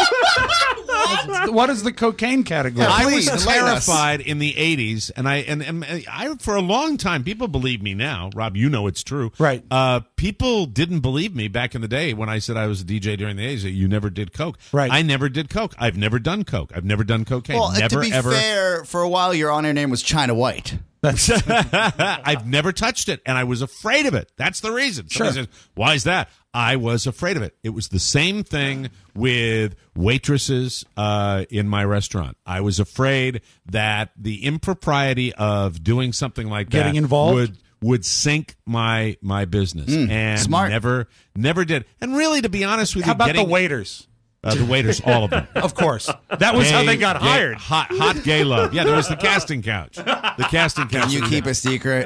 What is the cocaine category? Yeah, I please, was enlighten us. terrified in the eighties, and I and, and I for a long time, people believe me now. Rob, you know it's true, Right. Uh, people didn't believe me back in the day when I said I was a D J during the eighties. That you never did coke, Right. I never did coke. I've never done coke. I've never done cocaine. Well, never to be ever. fair, for a while your on-air name was China White. That's I've never touched it, and I was afraid of it. That's the reason. Somebody Sure. says, "Why is that?" I was afraid of it. It was the same thing with waitresses uh, in my restaurant. I was afraid that the impropriety of doing something like Getting that involved? would would sink my my business, and smart. never never did. And really, to be honest with How you, about getting, the waiters? Uh, the waiters, all of them. Of course, that was how Gay- they got gay- hired. Hot, hot gay love. Yeah, there was the casting couch. The casting couch. Can you keep a secret?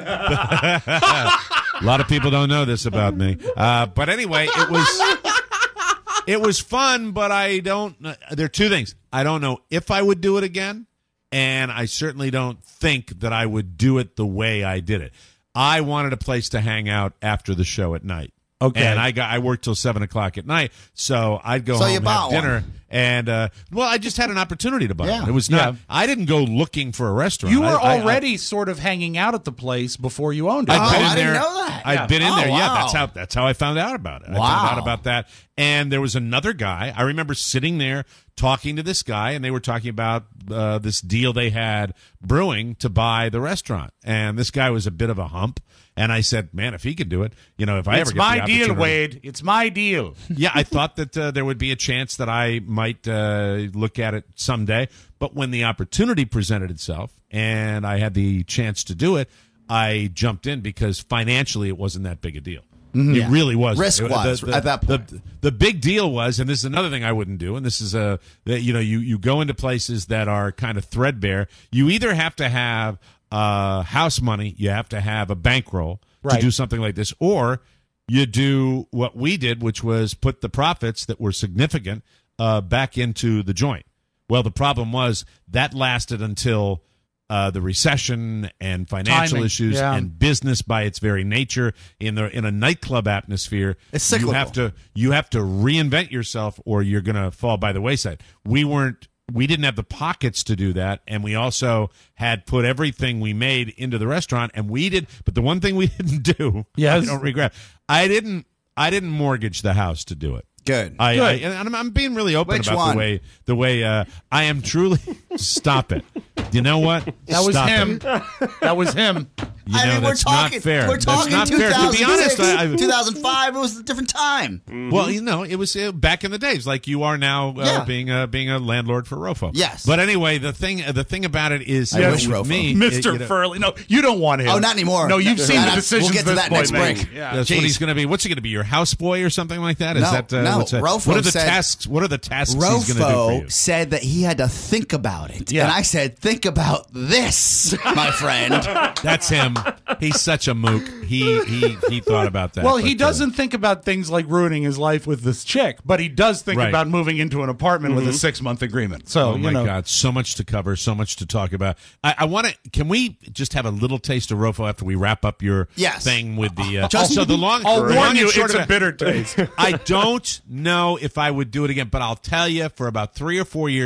A lot of people don't know this about me. Uh, but anyway, it was it was fun, but I don't. Uh, there are two things. I don't know if I would do it again, and I certainly don't think that I would do it the way I did it. I wanted a place to hang out after the show at night. Okay. And I got I worked till seven o'clock at night, so I'd go So you home, bought have dinner, one. and uh, well, I just had an opportunity to buy Yeah. one. It was not. Yeah. I didn't go looking for a restaurant. You were I- I- I- already sort of hanging out at the place before you owned it. I'd Oh, been in I didn't there. know that. I'd Yeah. been in Oh, there. Yeah, wow. that's how that's how I found out about it. I Wow. found out about that. And there was another guy. I remember sitting there talking to this guy, and they were talking about uh, this deal they had brewing to buy the restaurant. And this guy was a bit of a hump. And I said, "Man, if he can do it, you know, if I It's ever get my the deal, opportunity." Wade. It's my deal. Yeah, I thought that uh, there would be a chance that I might uh, look at it someday. But when the opportunity presented itself and I had the chance to do it, I jumped in because financially it wasn't that big a deal. It Yeah. really was. Risk-wise, at that point. The, the big deal was, and this is another thing I wouldn't do, and this is a, that, you know, you, you go into places that are kind of threadbare. You either have to have uh, house money, you have to have a bankroll Right. to do something like this, or you do what we did, which was put the profits that were significant uh, back into the joint. Well, the problem was that lasted until uh, the recession and financial Timing, issues yeah. and business by its very nature in the in a nightclub atmosphere. It's you cyclical. have to you have to reinvent yourself, or you're going to fall by the wayside. We weren't. We didn't have the pockets to do that, and we also had put everything we made into the restaurant, and we did. But the one thing we didn't do, Yes. I don't regret. I didn't. I didn't mortgage the house to do it. Good. I, Good. I and I'm, I'm being really open Which about one? the way the way uh, I am truly. Stop it. You know what? That was Stop him. It. That was him. You I know, mean, we're that's talking. not fair. We're talking that's not fair. To be honest, I, I, two thousand five. It was a different time. well, you know, it was uh, back in the days, like you are now, uh, Yeah. being a being a landlord for Rofo. Yes. But anyway, the thing the thing about it is, I you know, wish with Rofo. me, Mister it- you know, Furley. No, you don't want him. Oh, not anymore. No, you've No, seen no, the no. decisions We'll get to this that boy next made. break. Yeah. That's what Jeez. he's going to be. What's he going to be? Your houseboy or something like that? Is No, that uh, no. what's that? Rofo What are the said- tasks? What are the tasks he's going to do for Rofo you? said that he had to think about it, Yeah. and I said, "Think about this, my friend." That's him. He's such a mook. He he he thought about that. Well, he but, uh, doesn't think about things like ruining his life with this chick, but he does think Right. about moving into an apartment with a six month agreement. So, Oh you my know, God, so much to cover, so much to talk about. I, I want to. Can we just have a little taste of Rofo after we wrap up your Yes. thing with the? Uh, Just- so the long. I'll the warn long you, and short it's of a it- bitter taste. I don't know if I would do it again, but I'll tell you, for about three or four years,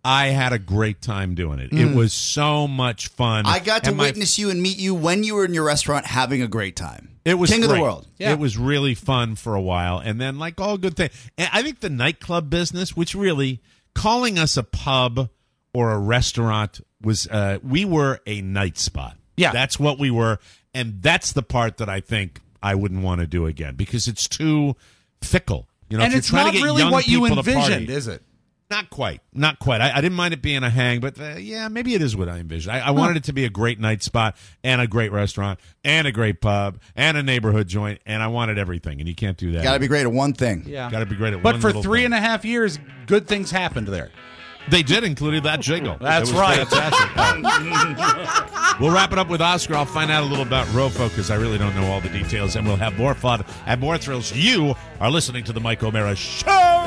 I had a great time doing it. Mm. It was so much fun. I got to And my- witness you and meet you when you were in your restaurant having a great time. It was King of great. the world. It was really fun for a while, and then like all good things. And I think the nightclub business, which really calling us a pub or a restaurant was, uh, we were a night spot. Yeah, that's what we were, and that's the part that I think I wouldn't want to do again because it's too fickle. You know, and if it's you're trying not to get really young what you people to envisioned, party, is it? Not quite. Not quite. I, I didn't mind it being a hang, but uh, yeah, maybe it is what I envisioned. I, I wanted it to be a great night spot and a great restaurant and a great pub and a neighborhood joint, and I wanted everything, and you can't do that. Got to be great at one thing. Yeah. Got to be great at But one for little three thing. and a half years, good things happened there. They did, including that jingle. That's It was right. fantastic. We'll wrap it up with Oscar. I'll find out a little about Rofo because I really don't know all the details, and we'll have more fun and more thrills. You are listening to the Mike O'Mara Show.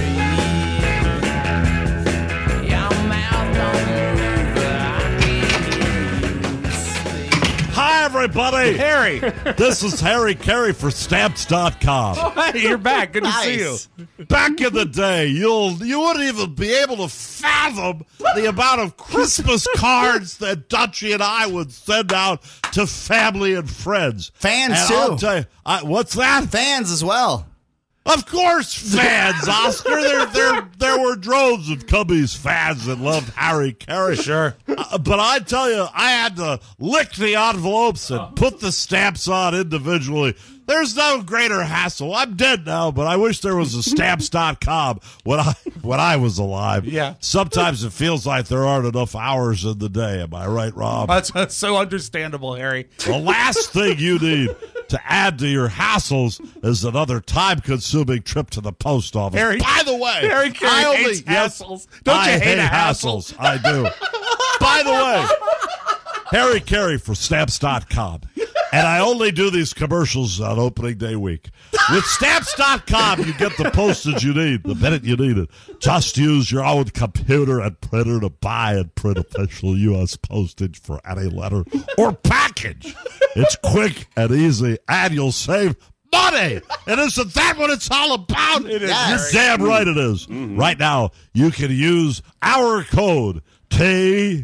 Hi, everybody. Harry. This is Harry Carey for Stamps dot com. Oh, hey, you're back. Good to see you. Back in the day, you'll you wouldn't even be able to fathom the amount of Christmas cards that Dutchie and I would send out to family and friends. Fans, and too. I'll tell you, I, what's that? Fans as well. Of course, fans, Oscar. There, there, there were droves of Cubbies fans that loved Harry Carey. Sure. Uh, but I tell you, I had to lick the envelopes and put the stamps on individually. There's no greater hassle. I'm dead now, but I wish there was a Stamps dot com when I when I was alive. Yeah. Sometimes it feels like there aren't enough hours in the day. Am I right, Rob? That's, that's so understandable, Harry. The last thing you need to add to your hassles is another time-consuming trip to the post office. Harry, By the way, Harry Carey I only, hates yes, hassles. Don't I you hate, hate a hassle? hassles? I do. By the way, Harry Carey for Stamps dot com. And I only do these commercials on opening day week. With Stamps dot com, you get the postage you need the minute you need it. Just use your own computer and printer to buy and print official U S postage for any letter or package. It's quick and easy, and you'll save money. And isn't that what it's all about? It is. You're damn right it is. Mm-hmm. Right now, you can use our code T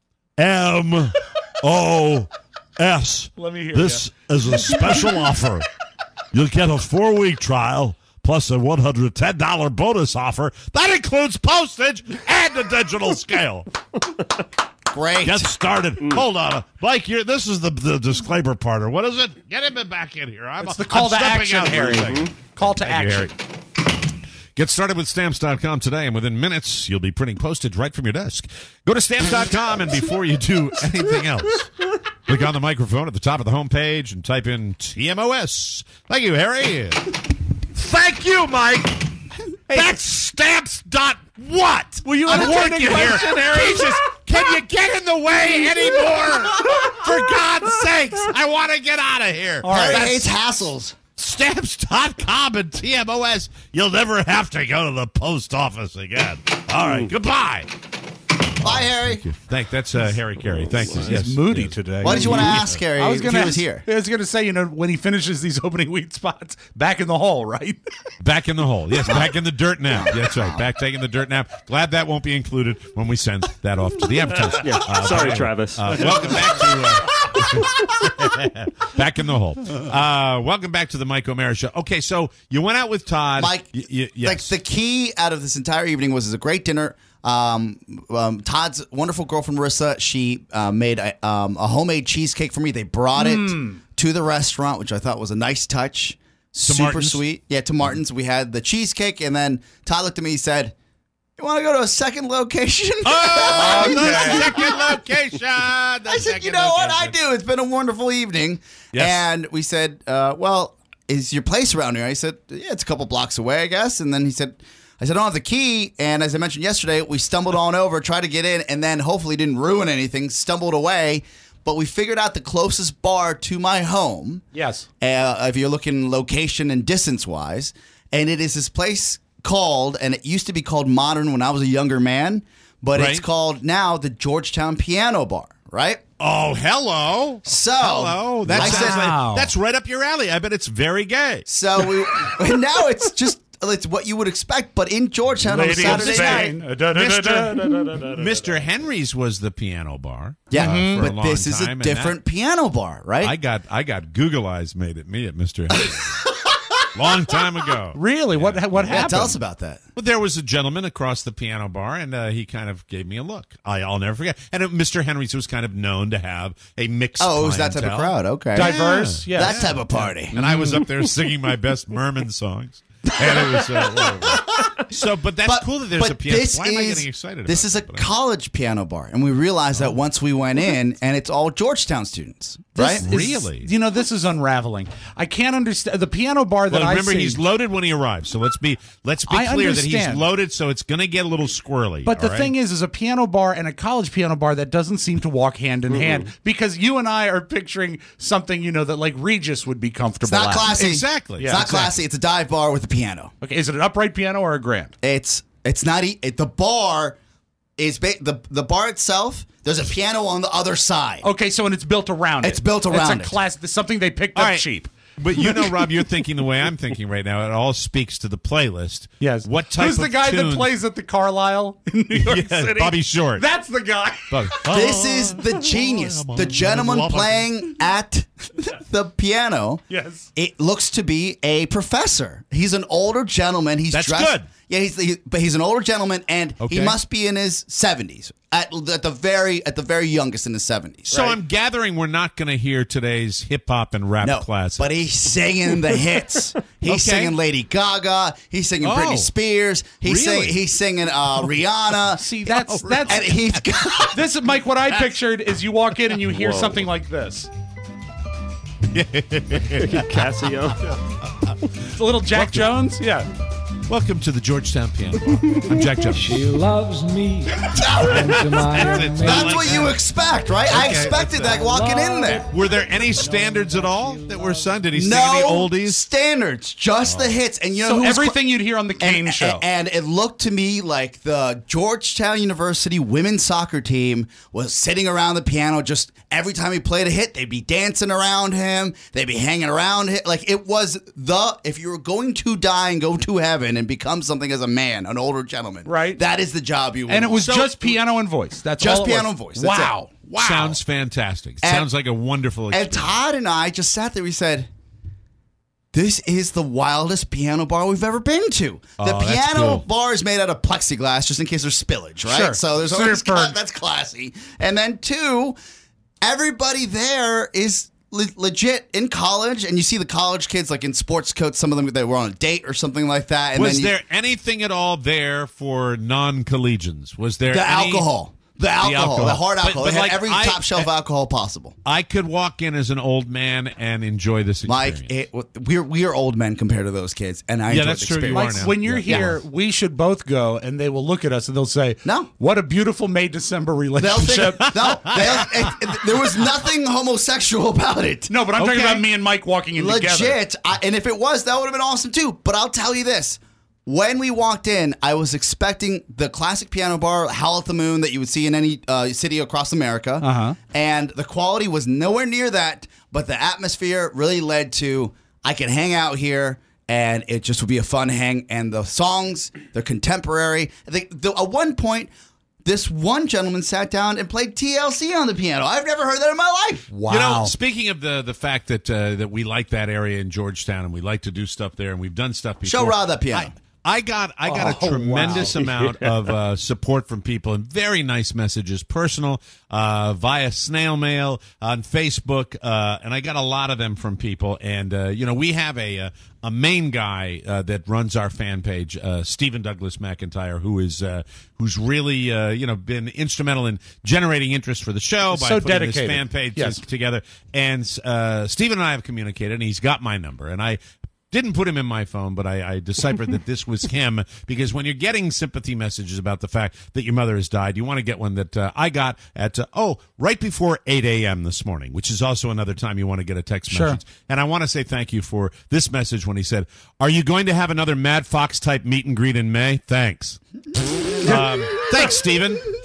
M O S. Let me hear This is a special offer. You'll get a four-week trial plus a one hundred ten dollars bonus offer. That includes postage and a digital scale. Great. Get started. Hold on. Mike, you're, this is the, the disclaimer part. Or what is it? Get him back in here. I'm, It's the call I'm to stepping action, out for a Harry. second. Call to Thank you, action. Harry. Get started with Stamps dot com today, and within minutes, you'll be printing postage right from your desk. Go to Stamps dot com, and before you do anything else, click on the microphone at the top of the homepage and type in T M O S. Thank you, Harry. Thank you, Mike. That's Stamps dot what? Will you I'm entertain working a question, here. Harry? Jesus, can you get in the way anymore? For God's sakes, I want to get out of here. Harry That's hates hassles. Stamps dot com and T M O S. You'll never have to go to the post office again. All right, goodbye. Bye, Harry. Thank that's uh, Harry Carey. Thank you. He's Yes, moody yes. today. Why did you want to ask Harry I was if gonna he was ask- here? I was going to say, you know, when he finishes these opening week spots, back in the hole, right? Back in the hole. Yes, back in the dirt now. That's right. Back taking the dirt now. Glad that won't be included when we send that off to the amateurs. Yeah. Uh, Sorry, but, Travis. Uh, welcome back to uh, back in the hole. Uh, welcome back to the Mike O'Mara Show. Okay, so you went out with Todd. Mike, Y- y- yes. like the key out of this entire evening was, was a great dinner. Um, um, Todd's wonderful girlfriend Marissa, she uh, made a, um, a homemade cheesecake for me. They brought Mm. it to the restaurant, which I thought was a nice touch. Super Martin's? sweet. Yeah, to Martin's. We had the cheesecake, and then Todd looked at me and said, "You want to go to a second location?" Oh, the second location. The I said, "You know what? I do. It's been a wonderful evening." Yes. And we said, uh, "Well, is your place around here?" I said, "Yeah, it's a couple blocks away, I guess." And then he said, I said, I don't have the key. And as I mentioned yesterday, we stumbled on over, tried to get in, and then hopefully didn't ruin anything, stumbled away. But we figured out the closest bar to my home. Yes. Uh, if you're looking location and distance-wise. And it is this place called, and it used to be called Modern when I was a younger man, but Right. it's called now the Georgetown Piano Bar, right? Oh, hello. So, hello. That I sounds said, like, that's right up your alley. I bet it's very gay. So we now it's just it's what you would expect, but in Georgetown Lady on a of Saturday Spain. night. Da, da, da, da, da, da, da, da, da. Mister Henry's was the piano bar. Yeah, uh, for a but long this is a time, and different that- piano bar, right? I got I got Google eyes made at me at Mister Henry. Long time ago. Really? What what yeah, happened? tell us about that. Well, there was a gentleman across the piano bar, and uh, he kind of gave me a look. I, I'll never forget. And uh, Mister Henry's was kind of known to have a mixed Oh, it was that type of clientele. crowd. Okay. Diverse? Yeah. Yes. That type of party. And I was up there singing my best Merman songs. And it was uh, whatever. So, but that's But- cool that there's but a piano. this Why am I is- getting excited This about is a it? But college piano bar, and we realized that once we went in, and it's all Georgetown students, right? This is- Really? You know, this is unraveling. I can't understand the piano bar that Well, I remember, see. he's loaded when he arrives. So let's be let's be I clear that he's understand. loaded. So it's going to get a little squirrely. But the all right? thing is, is a piano bar and a college piano bar that doesn't seem to walk hand in hand because you and I are picturing something, you know, that like Regis would be comfortable It's not at. classy. Exactly. It's not classy. It's a dive bar with a piano. Okay, is it an upright piano or a grand? It's it's not e- it, the bar is ba- the the bar itself. There's a piano on the other side. Okay, so and it's built around it. It's built around It's it. a class. It's something they picked All up right. cheap. But you know, Rob, you're thinking the way I'm thinking right now. It all speaks to the playlist. Yes. What type Who's of the guy tunes? that plays at the Carlisle in New York Yeah, City? Bobby Short. That's the guy. Bobby- This is the genius. The gentleman playing at the piano. Yes. It looks to be a professor. He's an older gentleman. He's That's dressed, good. Yeah, he's he, but he's an older gentleman, and Okay. he must be in his seventies at, at the very at the very youngest in his seventies. So right? I'm gathering we're not going to hear today's hip hop and rap no, classics. but he's singing the hits. He's Okay. singing Lady Gaga. He's singing Oh. Britney Spears. He's Really? sing, he's singing uh, Rihanna. See, that's that's And he's got, this is Mike. What I pictured is you walk in and you hear Whoa. something like this. Casio. It's a little Jack Jones. Yeah. Welcome to the Georgetown Piano Bar. I'm Jack Jones. She loves me. that's what you expect, right? I Okay. expected that walking in there. Were there any standards at all that were sung? Did he sing No any oldies? standards, just the hits, and you know So who's everything you'd hear on the Kane and, show. and it looked to me like the Georgetown University women's soccer team was sitting around the piano. Just every time he played a hit, they'd be dancing around him. They'd be hanging around him. Like it was the if you were going to die and go to heaven and become something as a man, an older gentleman, Right. That is the job you. and it was So- just piano and voice. That's Just all it piano was. and voice. That's Wow. it. Wow. Sounds fantastic. And- Sounds like a wonderful And experience. Todd and I just sat there. We said, "This is the wildest piano bar we've ever been to." The Oh, that's piano cool. bar is made out of plexiglass, just in case there's spillage, right? Sure. So there's always Super. that's classy. And then two, everybody there is le- legit in college, and you see the college kids like in sports coats. Some of them they were on a date or something like that. And Was then you- there anything at all there for non-collegians? Was there the any- alcohol? The alcohol, the, alcohol. hard But- alcohol. but they had like, every I- top shelf alcohol possible. I could walk in as an old man and enjoy this experience. Mike, it, we're we are old men compared to those kids, and I Yeah, enjoyed that's the true, you experience. are Like now. when you're Yeah. here, we should both go, and they will look at us and they'll say, No. what a beautiful May December They'll relationship." think, no, they'll, it, it- there was nothing homosexual about it. No, but I'm talking Okay. about me and Mike walking in together. Legit. I, and if it was, that would have been awesome too. But I'll tell you this. When we walked in, I was expecting the classic piano bar, Howl at the Moon, that you would see in any uh, city across America. Uh-huh. And the quality was nowhere near that, but the atmosphere really led to I could hang out here and it just would be a fun hang. And the songs, they're contemporary. The, the, at one point, this one gentleman sat down and played T L C on the piano. I've never heard that in my life. Wow. You know, speaking of the the fact that uh, that we like that area in Georgetown and we like to do stuff there and we've done stuff before. Show Rod that piano. I, I got I got Oh, a tremendous wow. amount of uh, support from people and very nice messages, personal, uh, via snail mail, on Facebook, uh, and I got a lot of them from people. And uh, you know, we have a a, a main guy uh, that runs our fan page, uh, Stephen Douglas McIntyre, who is uh, who's really uh, you know been instrumental in generating interest for the show by So putting dedicated. this fan page Yes. together. And uh, Stephen and I have communicated, and he's got my number, and I. Didn't put him in my phone, but I, I deciphered that this was him because when you're getting sympathy messages about the fact that your mother has died, you want to get one that uh, I got at, uh, oh, right before eight a.m. this morning, which is also another time you want to get a text Sure. message. And I want to say thank you for this message when he said, are you going to have another Mad Fox type meet and greet in May? Thanks. um, thanks, Stephen.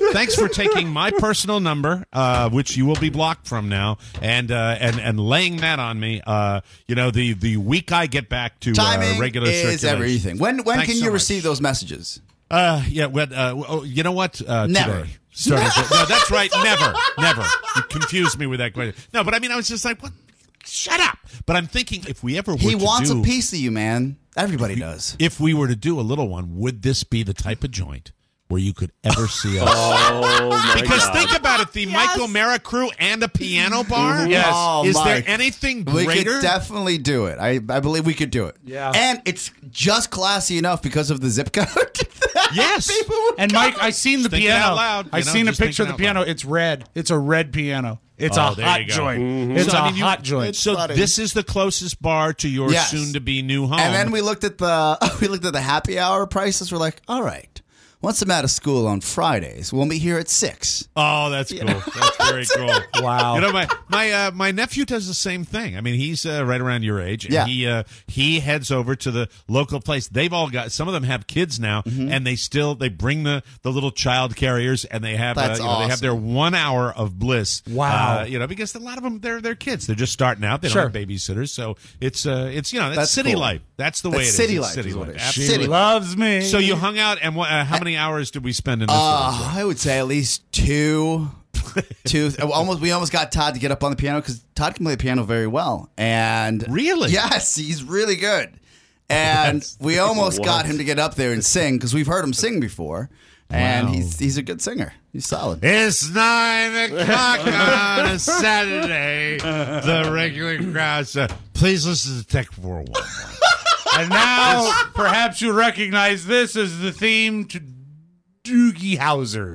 thanks for taking my personal number, uh, which you will be blocked from now, and uh, and and laying that on me. Uh, you know, the the week I get back to Timing uh, regular is circulation. everything. When when Thanks can so you much. receive those messages? Uh, yeah. When, uh, oh, you know what? Uh, Never. Today. Starting to, no, that's right. Never, never. You confused me with that question. No, but I mean, I was just like, what? Shut up. But I'm thinking, if we ever were He to wants do, a piece of you, man. Everybody does. If we were to do a little one, would this be the type of joint where you could ever see us? Oh, my Because God. think about it, the Mike O'Mara crew and a piano bar. Yes. Oh, Is Mike. there anything We greater? could definitely do it. I, I believe we could do it. Yeah. And it's just classy enough because of the zip code. Yes. And Mike, I seen the Just thinking piano. out loud, you I know, seen a just picture of the thinking out piano. It's red. It's a red piano. It's Oh, a there hot you go. joint. Mhm. It's So, a I mean, you- hot joint. So funny. this is the closest bar to your Yes. soon-to-be new home. And then we looked at the we looked at the happy hour prices. We're like, all right. Once I'm out of school on Fridays, we'll meet here at six. Oh, that's cool. That's very cool. Wow. You know, my my uh, my nephew does the same thing. I mean, he's uh, right around your age. And Yeah. He uh, he heads over to the local place. They've all got. Some of them have kids now, Mm-hmm. and they still they bring the, the little child carriers, and they have uh, That's you know, they have awesome. their one hour of bliss. Wow. Uh, you know, because a lot of them they're they're kids. They're just starting out. They Sure. don't have babysitters, so it's uh it's you know that's, That's city cool. life. That's the That's way it is. city It's life City is what life. it is. Absolutely. City Loves me. So you hung out, and what, uh, how many hours did we spend in this? Uh, little I would say at least two. two. Almost. We almost got Todd to get up on the piano because Todd can play the piano very well. And Really? yes, he's really good. And That's- we almost What? got him to get up there and sing because we've heard him sing before. And Wow. he's he's a good singer. He's solid. It's nine o'clock on a Saturday. The regular crowd said, please listen to Tech four one. And now, perhaps you recognize this as the theme to Doogie Howser.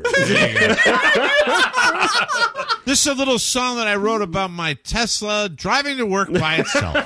This is a little song that I wrote about my Tesla driving to work by itself.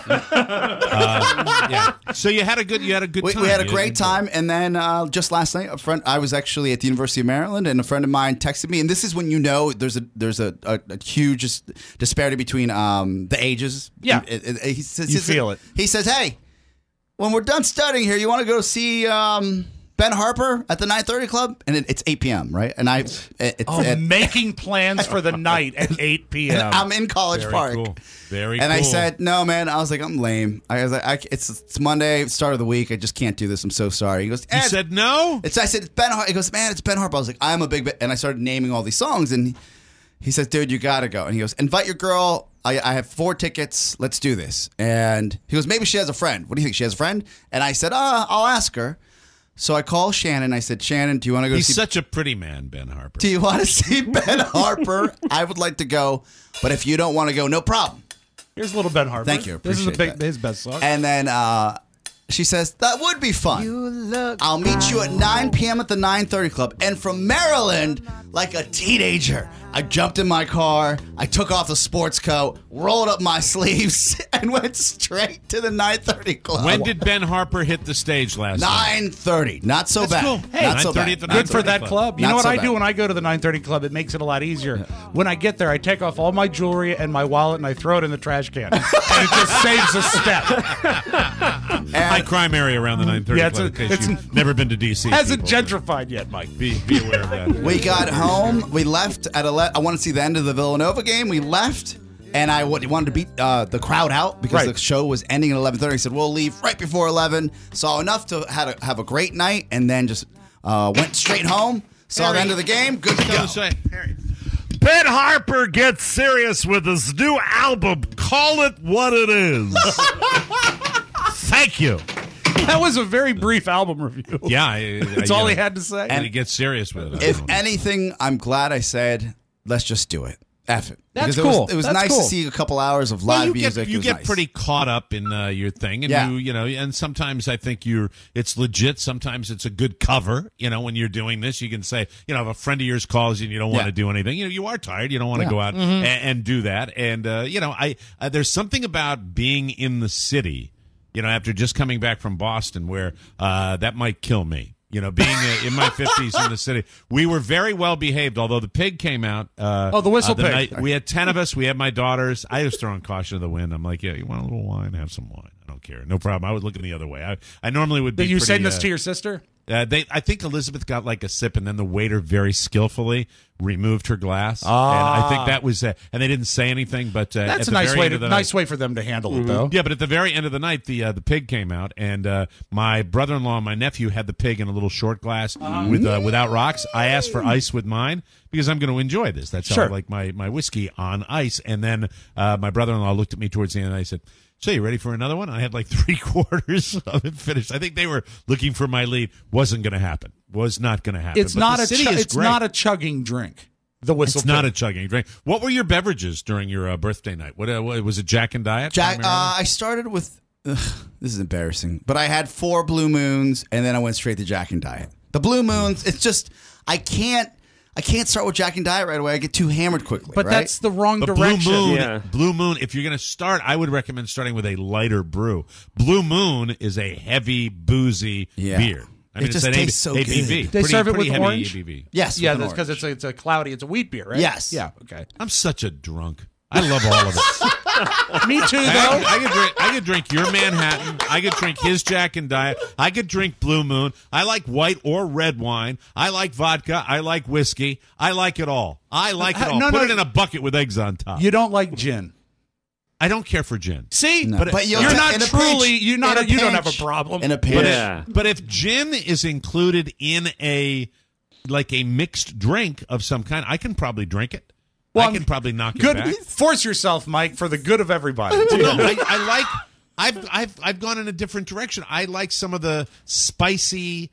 uh, yeah. So you had a good you had a good We, time. we had a You great didn't- time, and then uh, just last night, a friend. I was actually at the University of Maryland, and a friend of mine texted me. And this is when you know there's a there's a, a, a huge disparity between um, the ages. Yeah. It- it- he says, You he says- feel it. He says, "Hey, when we're done studying here, you want to go see um, Ben Harper at the nine thirty Club?" And it, it's eight p.m. right? And I, it, it's, Oh, it- making plans for the night at eight p.m. I'm in College Very Park. cool. Very And cool. I said, "No, man." I was like, "I'm lame." I was like, I, "It's it's Monday, start of the week. I just can't do this. I'm so sorry." He goes, You "Eh, said no? It's I said it's Ben Harper. He goes, "Man, it's Ben Harper." I was like, "I'm a big," bit. And I started naming all these songs, and he, he says, "Dude, you gotta go." And he goes, "Invite your girl. I, I have four tickets. Let's do this." And he goes, "Maybe she has a friend. What do you think? She has a friend?" And I said, "Uh, I'll ask her." So I called Shannon. I said, "Shannon, do you want to go He's see? such a pretty man, Ben Harper. do you want to see Ben Harper? I would like to go, but if you don't want to go, no problem." Here's a little Ben Harper. Thank you. This is a Appreciate big, that. his best song. And then uh, she says, "That would be fun. I'll meet you at nine p.m. at the nine thirty Club." And from Maryland, like a teenager, I jumped in my car, I took off the sports coat, rolled up my sleeves, and went straight to the nine thirty Club. When did Ben Harper hit the stage last night? nine thirty. Not so That's bad. cool. Hey, Not so nine thirty bad. at the Not Good so for bad. that club. You Not know what so I bad. do when I go to the nine thirty Club? It makes it a lot easier. When I get there, I take off all my jewelry and my wallet and I throw it in the trash can. And it just saves a step. High crime area around the nine thirty Yeah, it's Club, a- in case it's- you've never been to D C. Hasn't people. gentrified yet, Mike. Be, be aware of that. We got home. We left at eleven. I wanted to see the end of the Villanova game. We left, and I w- wanted to beat uh, the crowd out because Right. the show was ending at eleven thirty. I said, "We'll leave right before eleven." Saw enough to have a, have a great night, and then just uh, went straight home. Saw the end of the game. Good to go. Say, Harry. Ben Harper gets serious with his new album. Call it what it is. Thank you. That was a very brief album review. Yeah, I, That's I, all you he know, had to say. And he gets serious with it. If anything, I'm glad I said, "Let's just do it." F it. That's Because it cool. was, it was That's nice cool. to see a couple hours of Well, live you music. get, you It was get nice. pretty caught up in uh, your thing, and Yeah. you you know, and sometimes I think you're it's legit. Sometimes it's a good cover. You know, when you're doing this, you can say, you know, if a friend of yours calls you and you don't want Yeah. to do anything, you know, you are tired, you don't want to Yeah. go out and, and do that, and uh, you know, I uh, there's something about being in the city, you know, after just coming back from Boston, where uh, that might kill me. You know, being uh, in my fifties in the city, we were very well behaved. Although the pig came out. Uh, Oh, the whistle uh, the pig. night- we had ten of us. We had my daughters. I was throwing caution to the wind. I'm like, yeah, you want a little wine? Have some wine. I don't care. No problem. I was looking the other way. I, I normally would be. Did you pretty, send this uh, to your sister? Uh, they, I think Elizabeth got like a sip, and then the waiter very skillfully removed her glass. Ah. And I think that was, uh, and they didn't say anything. But uh, That's at a the nice very way end to of the nice night, way for them to handle it, though. yeah, but at the very end of the night, the uh, the pig came out, and uh, my brother-in-law and my nephew had the pig in a little short glass with uh, without rocks. I asked for ice with mine because I'm going to enjoy this. That's how Sure. I like my, my whiskey on ice. And then uh, my brother-in-law looked at me towards the end, and I said, "So you ready for another one?" I had like three quarters of it finished. I think they were looking for my lead. Wasn't going to happen. Was not going to happen. It's But not the a city chu- is it's great. not a chugging drink. The whistle. It's not pig. a chugging drink. What were your beverages during your uh, birthday night? What, uh, what was it? Jack and Diet? Jack, primarily? uh, I started with, ugh, this is embarrassing, but I had four Blue Moons, and then I went straight to Jack and Diet. The Blue Moons, it's just, I can't, I can't start with Jack and Diet right away. I get too hammered quickly. But right? that's the wrong But direction. Blue Moon, Yeah. Blue Moon. If you're going to start, I would recommend starting with a lighter brew. Blue Moon is a heavy, boozy Yeah. beer. I It mean, just it's an tastes so A B V. good. They Pretty- serve it pretty with heavy orange? A B V. Yes, Yeah, with an that's because orange. it's a, it's a cloudy. It's a wheat beer, right? Yes. Yeah. Okay. I'm such a drunk. I love all of it. Me too, I, though. I could drink. I could drink your Manhattan. I could drink his Jack and Diet. I could drink Blue Moon. I like white or red wine. I like vodka. I like whiskey. I like it all. I like it Uh, all. no, Put no. it in a bucket with eggs on top. You don't like gin. I don't care for gin. See, No. but, But you'll you're ta- not in a truly. pinch- You're not. in A, a you don't have a pinch- problem. in a pinch. But, Yeah. if, but if gin is included in a like a mixed drink of some kind, I can probably drink it. Well, I can probably knock it Good. back. Force yourself, Mike, for the good of everybody. No, I, I like. I've I've I've gone in a different direction. I like some of the spicy,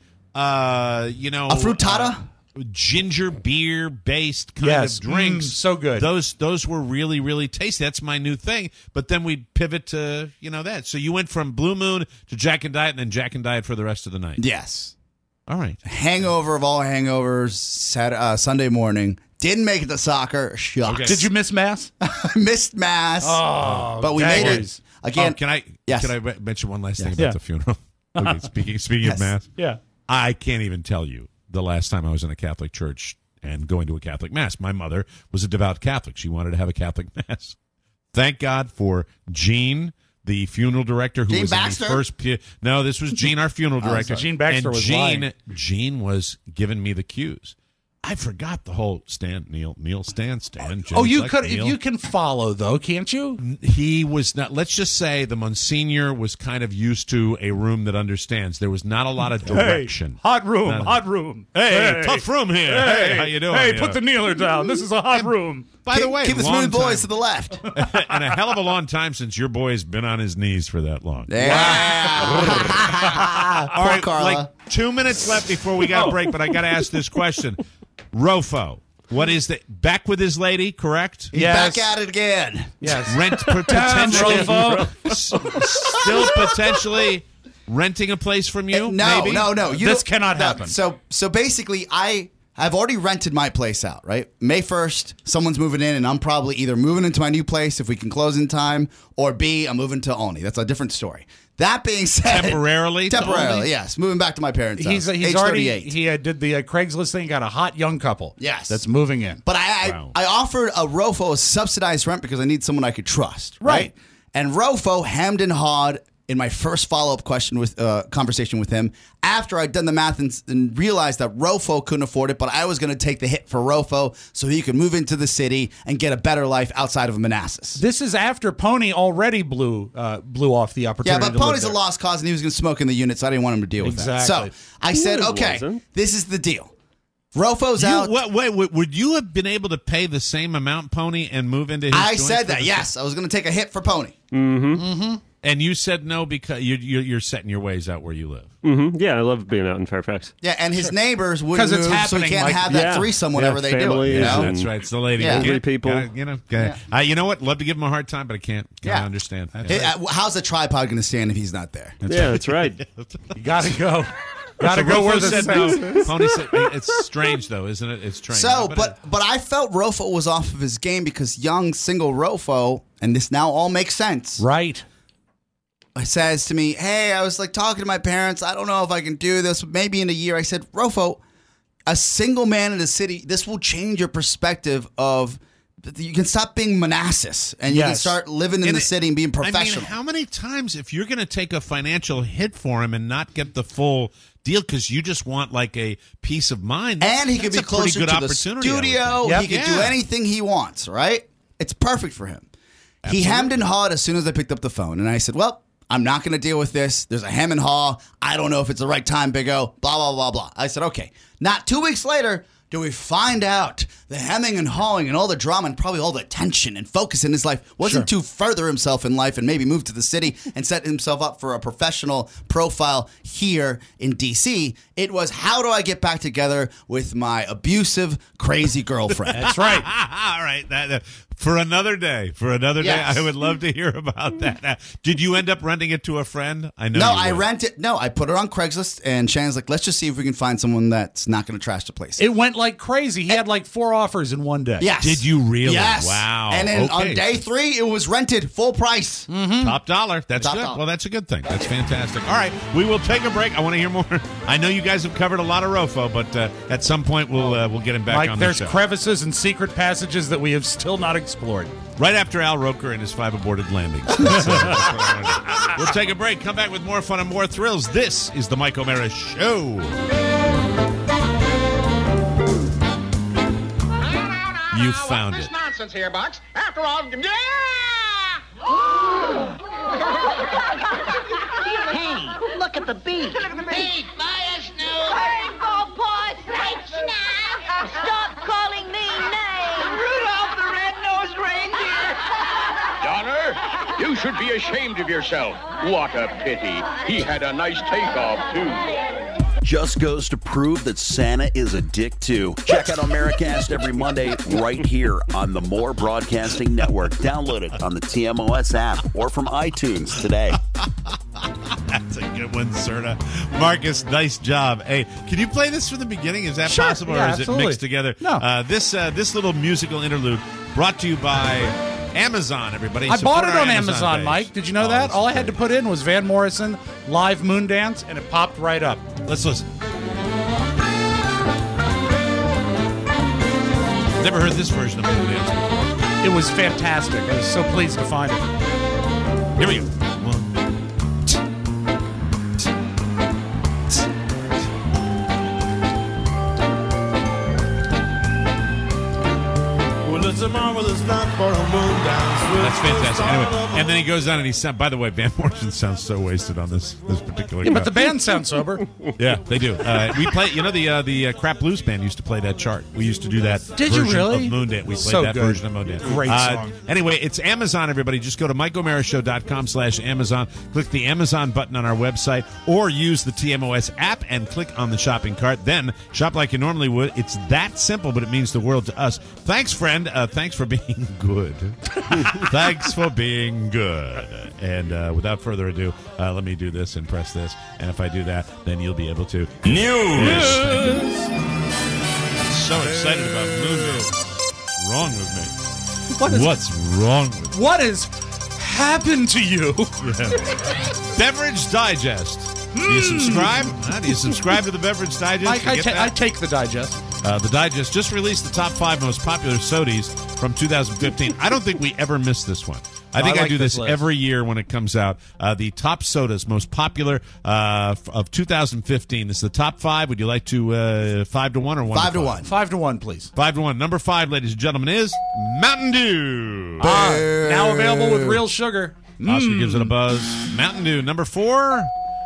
uh, you know, A frittata? uh, ginger beer based kind Yes. of drinks. Mm, so good. Those those were really really tasty. That's my new thing. But then we pivot to you know that. So you went from Blue Moon to Jack and Diet, and then Jack and Diet for the rest of the night. Yes. All right. Hangover of all hangovers, Sat- uh, Sunday morning. Didn't make it to soccer. Shucks. Okay. Did you miss mass? Missed mass. Oh, but we made it. daggers. Again, Oh, can I Yes. can I me- mention one last thing Yes. about Yeah. the funeral? Okay, speaking speaking Yes. of mass, Yeah. I can't even tell you the last time I was in a Catholic church and going to a Catholic mass. My mother was a devout Catholic. She wanted to have a Catholic mass. Thank God for Jean, the funeral director, who Gene was Baxter? in the first. Pu- no, this was Jean, our funeral Oh, director. sorry. Gene Baxter and was Jean, lying. Jean was giving me the cues. I forgot the whole stand, kneel, kneel, stand, stand. Oh, you genuflect, could. If kneel. you can follow, though, can't you? He was not. Let's just say the Monsignor was kind of used to a room that understands. There was not a lot of direction. Hot room. Not- hot room. Hey, tough room here. Hey, how you doing? Hey, Yeah. put the kneeler down. This is a hot room. By keep, the way, keep the long smooth boys time- to the left. and a hell of a long time since your boy's been on his knees for that long. Yeah. All Poor right, Carla. like two minutes left before we got to break, but I got to ask this question: Rofo, what is the back with his lady? Correct? He's Yes. back at it again. Yes. Rent potentially, Rofo. s- still potentially renting a place from you. Uh, no, maybe? no, no. You This don't- cannot no. happen. So, so basically, I have already rented my place out. Right, May first, someone's moving in, and I'm probably either moving into my new place if we can close in time, or B, I'm moving to Olney. That's a different story. That being said, Temporarily to temporarily, Olney? yes, moving back to my parents' house. He's he's age already thirty-eight. he uh, did the uh, Craigslist thing. Got a hot young couple. Yes. that's moving in. But I, Wow. I I offered a Rofo a subsidized rent because I need someone I could trust. Right. Right. And Rofo hemmed and hawed in my first follow up question with uh, conversation with him after I'd done the math and, and realized that Rofo couldn't afford it, but I was going to take the hit for Rofo so he could move into the city and get a better life outside of Manassas. This is after Pony already blew uh, blew off the Yeah, opportunity. but to live Pony's a there. lost cause, and he was going to smoke in the unit, so I didn't want him to deal with Exactly. that. So I said, No, it okay, wasn't. this is the deal. Rofo's You, out. what, wait, wait, would you have been able to pay the same amount, Pony, and move into his I joint said for that, the- yes. I was going to take a hit for Pony. And you said no because you, you, you're setting your ways out where you live. Mm-hmm. Yeah, I love being out in Fairfax. Yeah, and his neighbors wouldn't 'Cause it's move, so he happening, can't like- have that Yeah. threesome Yeah, whenever they do it. families You know? That's right. It's the lady. Yeah. Can't- Elderly people. gotta, you know, gotta- uh, you know what? Love to give him a hard time, but I can't. Can't Yeah. understand. Hey, uh, how's the tripod going to stand if he's not there? yeah, that's right. You gotta go. Gotta So go Rofo where the said sound no. is. Pony said it's strange though, isn't it? It's strange. So, But, but but I felt Rofo was off of his game because young single Rofo, and this now all makes sense, Right. says to me, hey, I was like talking to my parents. I don't know if I can do this. Maybe in a year. I said, Rofo, a single man in the city, this will change your perspective of you can stop being Manassas and you can Yes. start living in And the it- city and being I mean, professional. how many times, if you're going to take a financial hit for him and not get the full deal because you just want like a peace of mind, and he that's could be a pretty closer good to the opportunity, I would studio. think. He could do Yeah. anything he wants, right? It's perfect for him. He hemmed and hawed as soon as I picked up the phone. And I said, well, I'm not going to deal with this. There's a hem and haw. I don't know if it's the right time, Big O. Blah, blah, blah, blah. I said, okay. Not two weeks later do we find out the hemming and hawing and all the drama and probably all the tension and focus in his life wasn't to further himself in life and maybe move to the city and set himself up for a professional profile here in D C. It was, how do I get back together with my abusive, crazy girlfriend? That's right. All right. That, that- for another day. For another Yes. day. I would love to hear about that. Now, did you end up renting it to a friend? I know. No, you I would. rent it. No, I put it on Craigslist, and Shannon's like, let's just see if we can find someone that's not going to trash the place. It went like crazy. He had like four offers in one day. Yes. Did you really? Yes. Wow. And then Okay. on day three, it was rented full price. Top dollar. That's Top good. dollar. Well, that's a good thing. That's fantastic. All right, we will take a break. I want to hear more. I know you guys have covered a lot of Rofo, but uh, at some point we'll uh, we'll get him back Like on there's the show. crevices and secret passages that we have still not explored. Right after Al Roker and his five aborted landings. That's, uh, that's what I wanna do. We'll take a break. Come back with more fun and more thrills. This is the Mike O'Mara Show. You found What's it. this nonsense here, Bucks? After all, yeah! Hey, look at the beak. Look at the beak. Buy us new. Rainbow paws. Hey, now. Stop calling me names. Rudolph the Red-Nosed Reindeer. Donner, you should be ashamed of yourself. What a pity. He had a nice takeoff, too. Just goes to prove that Santa is a dick, too. Check out Americast every Monday right here on the More Broadcasting Network. Download it on the T M O S app or from iTunes today. That's a good one, Serta. Marcus, nice job. Hey, can you play this from the beginning? Is that Sure. possible, Yeah, or is absolutely. it mixed together? No. Uh, this uh, this little musical interlude brought to you by Amazon, everybody. I Support bought it our on Amazon, Amazon, page. Mike. Did you know Oh, that? this All I is had to great. put in was Van Morrison live moon dance, and it popped right up. Let's listen. Never heard this version of Moon Dance before. It was fantastic. I was so pleased to find it. Here we go. Well, it's a marvelous night for a moon dance. That's fantastic. Anyway, and then he goes on and he sound. By the way, Van Morrison sounds so wasted on this this particular. Yeah, but cut. the band sounds sober. Yeah, they do. Uh, we play. You know, the uh, the uh, Crap Blues Band used to play that chart. We used to do that. Did you version really? Of Moondance. We played So that good. version of Moondance. Great Uh, song. Anyway, it's Amazon. Everybody, just go to mike omara show dot com slash Amazon. Click the Amazon button on our website, or use the T M O S app and click on the shopping cart. Then shop like you normally would. It's that simple, but it means the world to us. Thanks, friend. Uh, thanks for being good. Thanks for being good. And uh, without further ado, uh, let me do this and press this. And if I do that, then you'll be able to. News. So excited about Moondance. What's wrong with me? What is- What's wrong with me? What has happened to you? Yeah. Beverage Digest. Do you subscribe? Huh? Do you subscribe to the Beverage Digest? Mike, You I, get ta- that? I take the digest. Uh, the Digest just released the top five most popular sodas from two thousand fifteen. I don't think we ever missed this one. I No, think I I, like do this this list. every year when it comes out. Uh, the top sodas, most popular uh, f- of two thousand fifteen. This is the top five. Would you like to uh, five to one or one Five to to five? one. Five to one, please. Five to one. Number five, ladies and gentlemen, is Mountain Dew. Ah, now available with real sugar. Oscar Mm. gives it a buzz. Mountain Dew. Number four,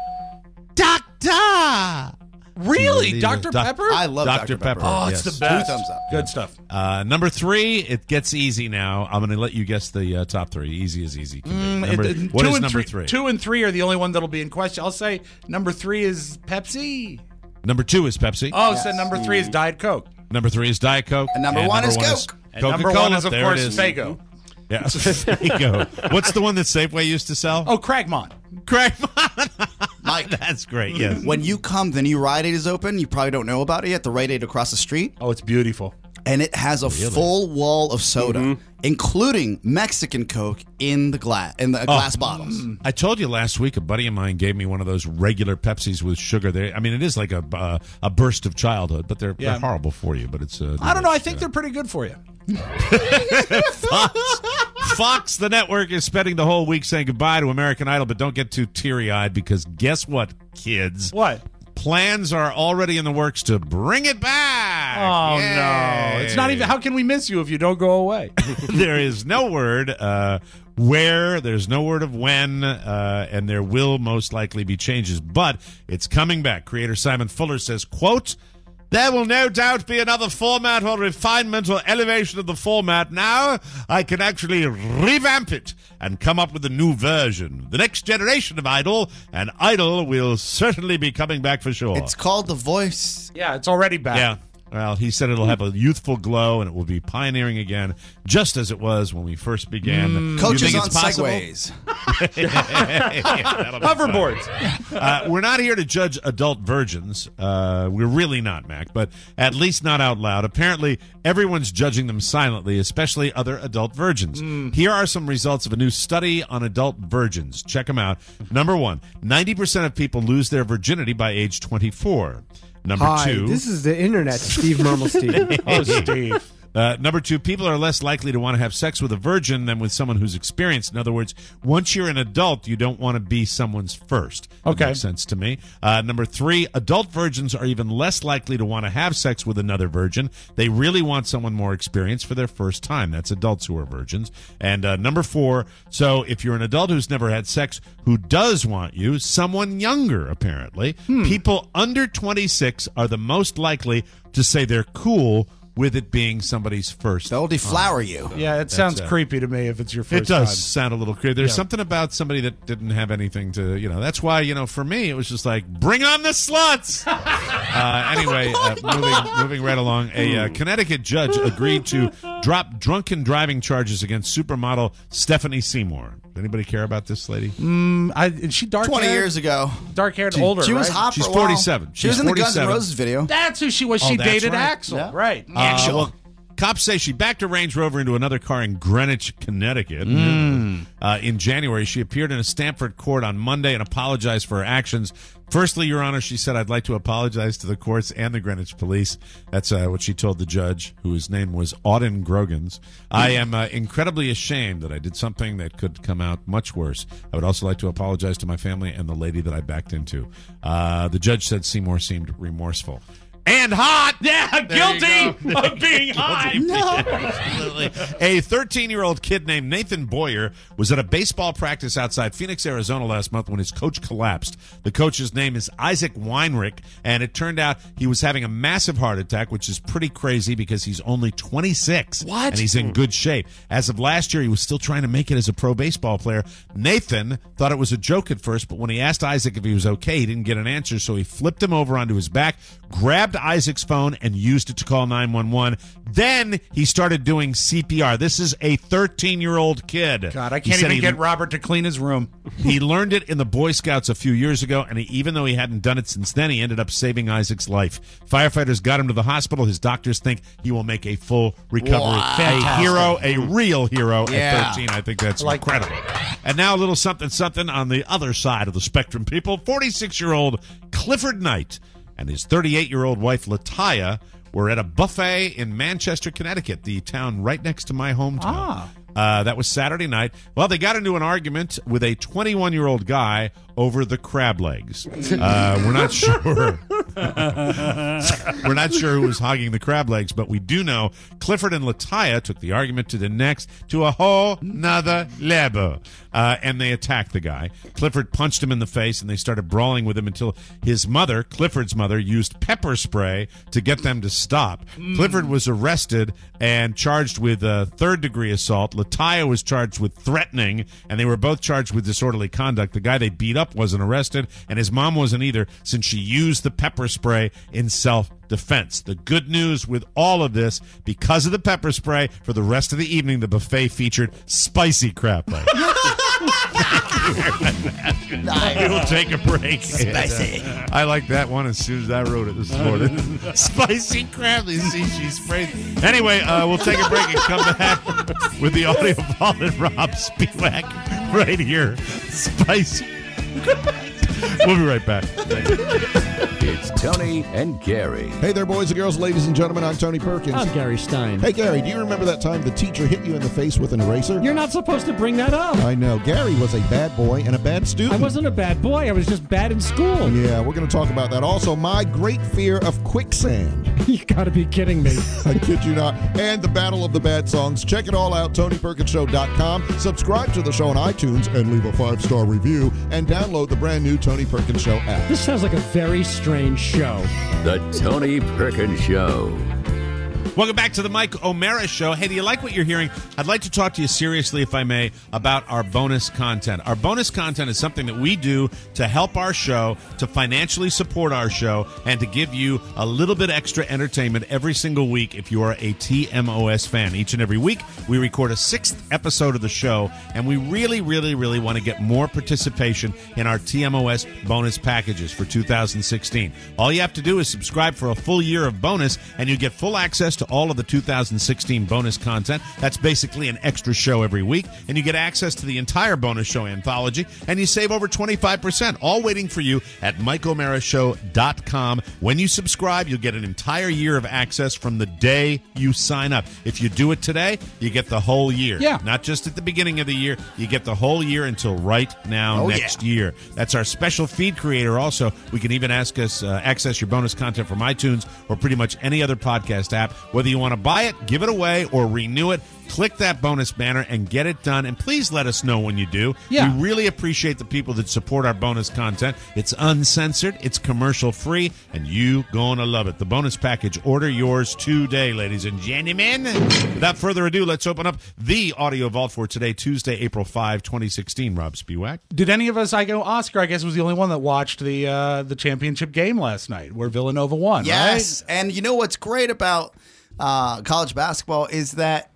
Doctor. Really? These Doctor are Doc- Pepper? I love Doctor Doctor Pepper. Oh, it's yes. the best. Two thumbs up. Good stuff. Uh, number three, it gets easy now. I'm going to let you guess the uh, top three. Easy as easy can be. Mm, Number, it- it- what two is and number three, three? Two and three are the only one that'll be in question. I'll say number three is Pepsi. Number two is Pepsi. Oh, so number three is Diet Coke. Number three is Diet Coke. And number one is Coke. And number Coca-Cola. one is, of There course, it is. Faygo. Yeah, there you go. What's the one that Safeway used to sell? Oh, Cragmont. Cragmont. Mike, That's great. Yes. when you come, the new Rite Aid is open. You probably don't know about it yet. The Rite Aid across the street. Oh, it's beautiful. And it has a full wall of soda, including Mexican Coke in the glass in the glass bottles. I told you last week a buddy of mine gave me one of those regular Pepsis with sugar. They, I mean, it is like a uh, a burst of childhood, but they're, Yeah. they're horrible for you. But it's. Uh, I don't know. I delicious. think they're pretty good for you. Fox, Fox, the network, is spending the whole week saying goodbye to American Idol, but don't get too teary-eyed because guess what, kids? What? Plans are already in the works to bring it back. Oh, Yay. no. It's not even, how can we miss you if you don't go away? There is no word uh, where, there's no word of when, uh, and there will most likely be changes, but it's coming back. Creator Simon Fuller says, quote, "There will no doubt be another format or refinement or elevation of the format. Now I can actually revamp it and come up with a new version. The next generation of Idol, and Idol will certainly be coming back for sure." It's called The Voice. Yeah, it's already back. Yeah. Well, he said it'll have a youthful glow and it will be pioneering again, just as it was when we first began. Mm. You Coaches think on it's possible? Segways. Yeah, Hoverboards. Uh, we're not here to judge adult virgins. Uh, we're really not, Mac, but at least not out loud. Apparently, everyone's judging them silently, especially other adult virgins. Mm. Here are some results of a new study on adult virgins. Check them out. Number one, ninety percent of people lose their virginity by age twenty-four. Number Hi, two. this is the internet, Steve Mermelstein. Oh, Steve. Uh, number two, people are less likely to want to have sex with a virgin than with someone who's experienced. In other words, once you're an adult, you don't want to be someone's first. That Okay. makes sense to me. Uh, number three, adult virgins are even less likely to want to have sex with another virgin. They really want someone more experienced for their first time. That's adults who are virgins. And uh, number four, so if you're an adult who's never had sex, who does want you, someone younger, apparently. Hmm. People under twenty-six are the most likely to say they're cool with it being somebody's first. They'll deflower you. Yeah, it That's sounds it. creepy to me if it's your first It does time. sound a little creepy. There's Yeah. something about somebody that didn't have anything to, you know, that's why, you know, for me, it was just like, bring on the sluts. uh, anyway, uh, moving, moving right along, a uh, Connecticut judge agreed to drop drunken driving charges against supermodel Stephanie Seymour. Does anybody care about this lady? Mm, I, is she dark twenty haired? years ago. Dark haired, She- older, she was right? hot for She's a while. forty-seven. She was She's in the Guns N' forty-seven. Roses video. That's who she was. Oh, She that's dated right. Axel. Yeah. Right. Uh, well, cops say she backed a Range Rover into another car in Greenwich, Connecticut. Mm. Uh, in January, she appeared in a Stamford court on Monday and apologized for her actions. Firstly, Your Honor, she said, "I'd like to apologize to the courts and the Greenwich police." That's uh, what she told the judge, whose name was Auden Grogans. "I am uh, incredibly ashamed that I did something that could come out much worse. I would also like to apologize to my family and the lady that I backed into." Uh, the judge said Seymour seemed remorseful. And hot! Yeah, guilty of being hot. Absolutely. A thirteen-year-old kid named Nathan Boyer was at a baseball practice outside Phoenix, Arizona last month when his coach collapsed. The coach's name is Isaac Weinrich, and it turned out he was having a massive heart attack, which is pretty crazy because he's only twenty-six. What? And he's in good shape. As of last year, he was still trying to make it as a pro baseball player. Nathan thought it was a joke at first, but when he asked Isaac if he was okay, he didn't get an answer, so he flipped him over onto his back, grabbed Isaac's phone, and used it to call nine one one. Then he started doing C P R. This is a thirteen-year-old kid. God, I He can't said even he- get Robert to clean his room. He learned it in the Boy Scouts a few years ago, and he, even though he hadn't done it since then, he ended up saving Isaac's life. Firefighters got him to the hospital. His doctors think he will make a full recovery. Wow. A Fantastic. hero, a real hero Yeah. at thirteen. I think that's like incredible. And now a little something something on the other side of the spectrum, people. forty-six-year-old Clifford Knight and his thirty-eight-year-old wife, Lataya, were at a buffet in Manchester, Connecticut, the town right next to my hometown. Ah. Uh, that was Saturday night. Well, they got into an argument with a twenty-one-year-old guy over the crab legs. Uh, we're not sure. We're not sure who was hogging the crab legs, but we do know Clifford and Lataya took the argument to the next, to a whole nother level. Uh, and they attacked the guy. Clifford punched him in the face, and they started brawling with him until his mother, Clifford's mother, used pepper spray to get them to stop. Mm. Clifford was arrested and charged with uh, third-degree assault. Lataya was charged with threatening, and they were both charged with disorderly conduct. The guy they beat up wasn't arrested, and his mom wasn't either, since she used the pepper spray in self-defense. The good news with all of this, because of the pepper spray, for the rest of the evening, the buffet featured spicy crab legs. We'll take a break. Spicy. And, uh, I like that one as soon as I wrote it this morning. Spicy crab legs. See, she's sprayed. Anyway, uh, we'll take a break and come back with the audio of Paul and Rob Spiewak right here. Spicy. We'll be right back. it's Tony and Gary. Hey there, boys and girls, ladies and gentlemen. I'm Tony Perkins. I'm Gary Stein. Hey, Gary, do you remember that time the teacher hit you in the face with an eraser? You're not supposed to bring that up. I know. Gary was a bad boy and a bad student. I wasn't a bad boy. I was just bad in school. Yeah, we're going to talk about that. Also, my great fear of quicksand. You got to be kidding me. I kid you not. And the Battle of the Bad Songs. Check it all out, Tony Perkins Show dot com. Subscribe to the show on iTunes and leave a five-star review. And download the brand new Tony Perkins Show app. This sounds like a very strange show. The Tony Perkins Show. Welcome back to the Mike O'Mara Show. Hey, do you like what you're hearing? I'd like to talk to you seriously, if I may, about our bonus content. Our bonus content is something that we do to help our show, to financially support our show, and to give you a little bit extra entertainment every single week if you are a T M O S fan. Each and every week, we record a sixth episode of the show, and we really, really, really want to get more participation in our T M O S bonus packages for two thousand sixteen. All you have to do is subscribe for a full year of bonus, and you get full access to all of the two thousand sixteen bonus content. That's basically an extra show every week, and you get access to the entire bonus show anthology, and you save over twenty-five percent, all waiting for you at Mike O'Mara Show dot com. When you subscribe, you'll get an entire year of access from the day you sign up. If you do it today, you get the whole year. Yeah. Not just at the beginning of the year, you get the whole year until right now Oh, next yeah. year. That's our special feed creator also. We can even ask us uh, access your bonus content from iTunes or pretty much any other podcast app. Whether you want to buy it, give it away, or renew it, click that bonus banner and get it done. And please let us know when you do. Yeah. We really appreciate the people that support our bonus content. It's uncensored, it's commercial free, and you gonna love it. The bonus package. Order yours today, ladies and gentlemen. Without further ado, let's open up the audio vault for today, Tuesday, April fifth, twenty sixteen. Rob Spiewak. Did any of us? I go. Oscar, I guess, was the only one that watched the uh, the championship game last night, where Villanova won. Yes, and you know what's great about uh, college basketball is that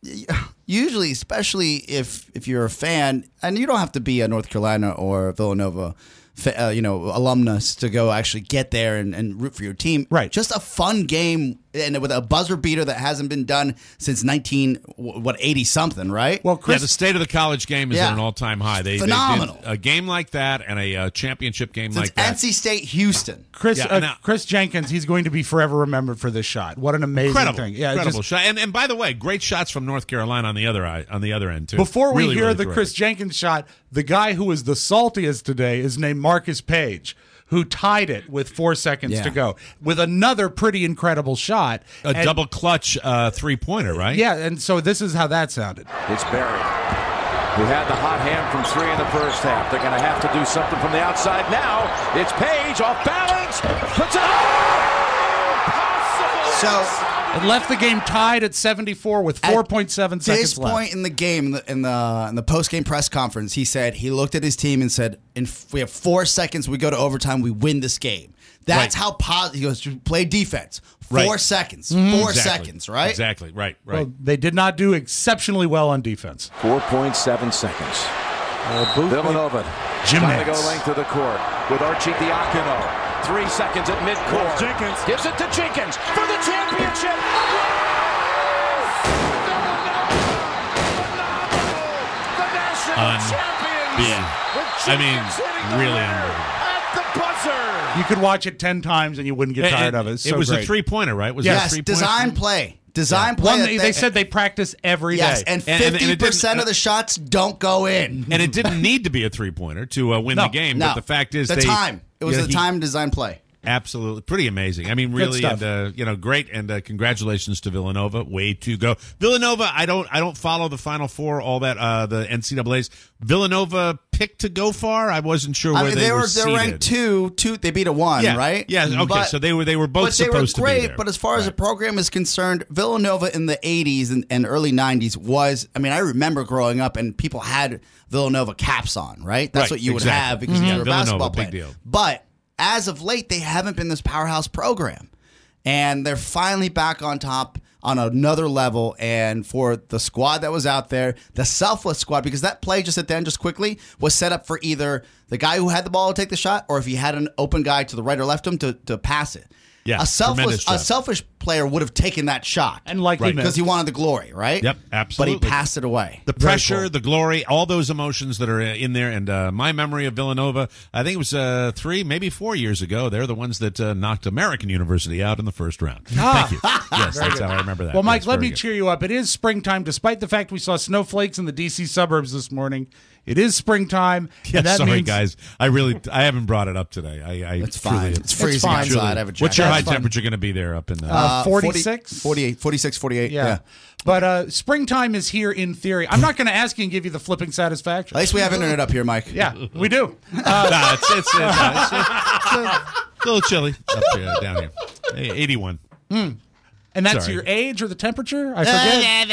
usually, especially if if you're a fan, and you don't have to be a North Carolina or Villanova, uh, you know, alumnus to go actually get there and, and root for your team. Right. Just a fun game, and with a buzzer beater that hasn't been done since nineteen what eighty something, right? Well, Chris, yeah, the state of the college game is Yeah. at an all-time high. They, Phenomenal. They did a game like that and a uh, championship game since like that. N C State Houston. Chris, Yeah, uh, now- Chris Jenkins, he's going to be forever remembered for this shot. What an amazing Incredible, thing! Yeah, incredible just- shot. And and by the way, great shots from North Carolina on the other eye, on the other end too. Before we Really, hear really the terrific. Chris Jenkins shot, the guy who is the saltiest today is named Marcus Page, who tied it with four seconds Yeah. to go with another pretty incredible shot. a And- double clutch uh, three pointer, right? Yeah, and so this is how that sounded. It's Barry, who had the hot hand from three in the first half. They're going to have to do something from the outside now. It's Page off balance. Puts it So. It left the game tied at seventy-four with four point seven At seconds this left. point in the game, in the in the, in the post game press conference, he said he looked at his team and said, "In we have four seconds. We go to overtime. We win this game." That's Right. how positive. He goes to play defense. Right. Four seconds. Mm-hmm. Four Exactly. seconds. Right. Exactly. Right. Right. Well, they did not do exceptionally well on defense. four point seven seconds. Villanova Jim trying to go Nance. length of the court with Archie Diacono. Three seconds at midcourt. Jenkins. Gives it to Jenkins for the championship. The national champions. With I mean, Jenkins hitting the really winner unbelievable. at the buzzer. You could watch it ten times and you wouldn't get And- tired and of it. It's it so was great. a three pointer, right? Was Yes. that a Design play. Design play. One, that they, they said they practice every day. yes, and And- and- and it fifty percent didn't- of the shots don't go in. And it didn't need to be a three pointer to uh, win No, the game. No, But the fact is, the they, time. It was yeah, the he- time design play. Absolutely, pretty amazing. I mean, really, stuff. and uh, you know, great, and uh, congratulations to Villanova. Way to go, Villanova. I don't, I don't follow the Final Four, all that, uh, the N C double A's. Villanova picked to go far. I wasn't sure where I mean, they, they were. were they're ranked two. Two. They beat a one, yeah, right? Yeah. Okay. But- so they were, they were both but they supposed were great, to be there. But as far as the program is concerned, Villanova in the eighties and, and early nineties was, I mean, I remember growing up and people had Villanova caps on, right? That's Right, what you would exactly. have because Mhm. you Yeah, were a Villanova, basketball big player. deal. But as of late, they haven't been this powerhouse program. And they're finally back on top. on another level. And for the squad that was out there, the selfless squad, because that play just at the end, just quickly, was set up for either the guy who had the ball to take the shot, or if he had an open guy to the right or left of him to, to pass it. Yeah, a selfless, job. a selfish player would have taken that shot, and likely Right. because he wanted the glory, right? Yep, absolutely. But he passed it away. The pressure, the glory, all those emotions that are in there. And uh, my memory of Villanova, I think it was uh, three, maybe four years ago. They're the ones that uh, knocked American University out in the first round. Ah. Thank you. Yes, Very that's good. how I remember that. Well, Mike, Yes, let very me good. cheer you up. It is springtime, despite the fact we saw snowflakes in the D C suburbs this morning. It is springtime. Yeah, and that sorry, means, guys. I really, I haven't brought it up today. I, I It's truly- fine. It's freezing fine. outside. I have a What's your jacket. high That's fine. temperature going to be there up in uh, Uh, forty-six? forty-eight, forty-six, forty-eight. Yeah. Yeah. But uh, springtime is here in theory. I'm not going to ask you and give you the flipping satisfaction. At least we have internet up here, Mike. Yeah, we do. Uh, nah, it's, it's, it's, uh, it's, it's, it's a little chilly up here, down here. Hey, eighty-one. Mm. And that's Sorry. your age or the temperature? I forget.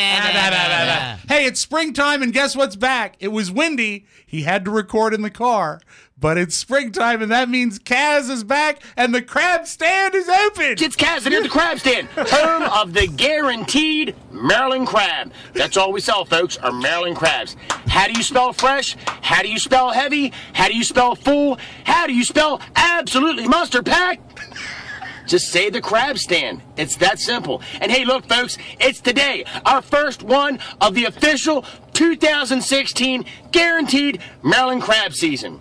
Hey, it's springtime, and guess what's back? It was windy. He had to record in the car, but it's springtime, and that means Kaz is back, and the crab stand is open. It's Kaz and here's the crab stand. Home of the guaranteed Maryland crab. That's all we sell, folks, are Maryland crabs. How do you spell fresh? How do you spell heavy? How do you spell full? How do you spell absolutely mustard pack? Just say the crab stand. It's that simple. And hey, look, folks, it's today, our first one of the official two thousand sixteen guaranteed Maryland crab season.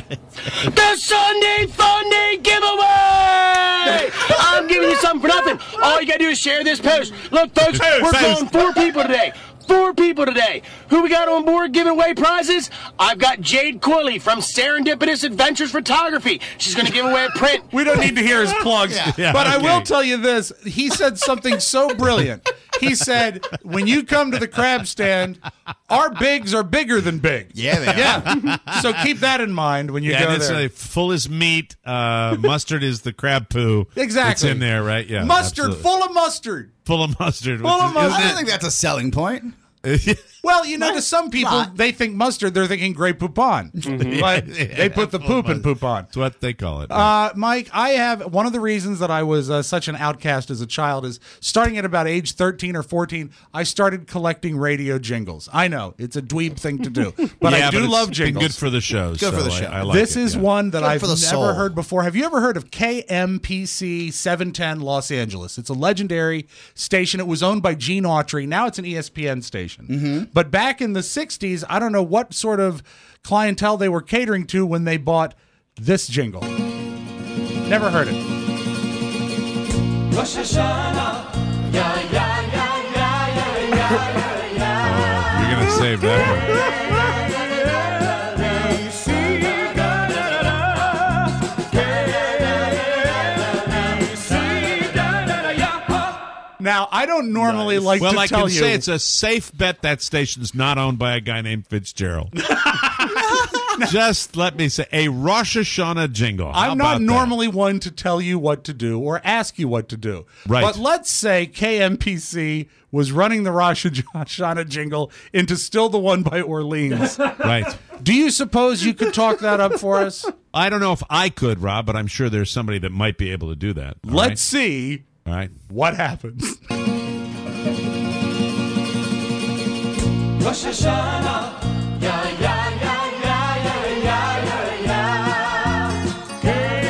The Sunday Funday giveaway! I'm giving you something for nothing. All you gotta do is share this post. Look, folks, we're going four people today. Four people today. Who we got on board giving away prizes? I've got Jade Coyley from Serendipitous Adventures Photography. She's going to give away a print. We don't need to hear his plugs. Yeah. Yeah, but I okay. will tell you this. He said something so brilliant. He said, when you come to the crab stand, our bigs are bigger than big. Yeah, they are. Yeah. So keep that in mind when you Yeah, go and it's there. uh, full as meat. Uh, mustard is the crab poo. Exactly. It's in there, right? Yeah. mustard, absolutely. full of mustard. Full of mustard. Full of which is- mustard. I don't think that's a selling point. Well, you know, to some people, not. they think mustard, they're thinking Grey Poupon. But they put the poop in Poupon. That's what they call it. Uh, Mike, I have one of the reasons that I was uh, such an outcast as a child is starting at about age thirteen or fourteen, I started collecting radio jingles. I know it's a dweeb thing to do, but yeah, I do but it's love been jingles. good for the show. Good so for the I- show. I, like This it, is yeah. one that Good I've for never the soul. heard before. Have you ever heard of K M P C seven ten Los Angeles? It's a legendary station. It was owned by Gene Autry. Now it's an E S P N station. Mm-hmm. But back in the sixties, I don't know what sort of clientele they were catering to when they bought this jingle. Never heard it. Rosh Hashanah, yeah, yeah, yeah, yeah, yeah, yeah, yeah. You're going to save that one. Now, I don't normally like well, to I tell can you. say it's a safe bet that station's not owned by a guy named Fitzgerald. Just let me say, a Rosh Hashanah jingle. How I'm not about that? normally one to tell you what to do or ask you what to do. Right. But let's say K M P C was running the Rosh Hashanah jingle into Still the One by Orleans. Right. Do you suppose you could talk that up for us? I don't know if I could, Rob, but I'm sure there's somebody that might be able to do that. All Let's right? see All right. what happens. Rosh Hashanah, yeah, yeah, yeah, yeah, yeah, yeah, yeah,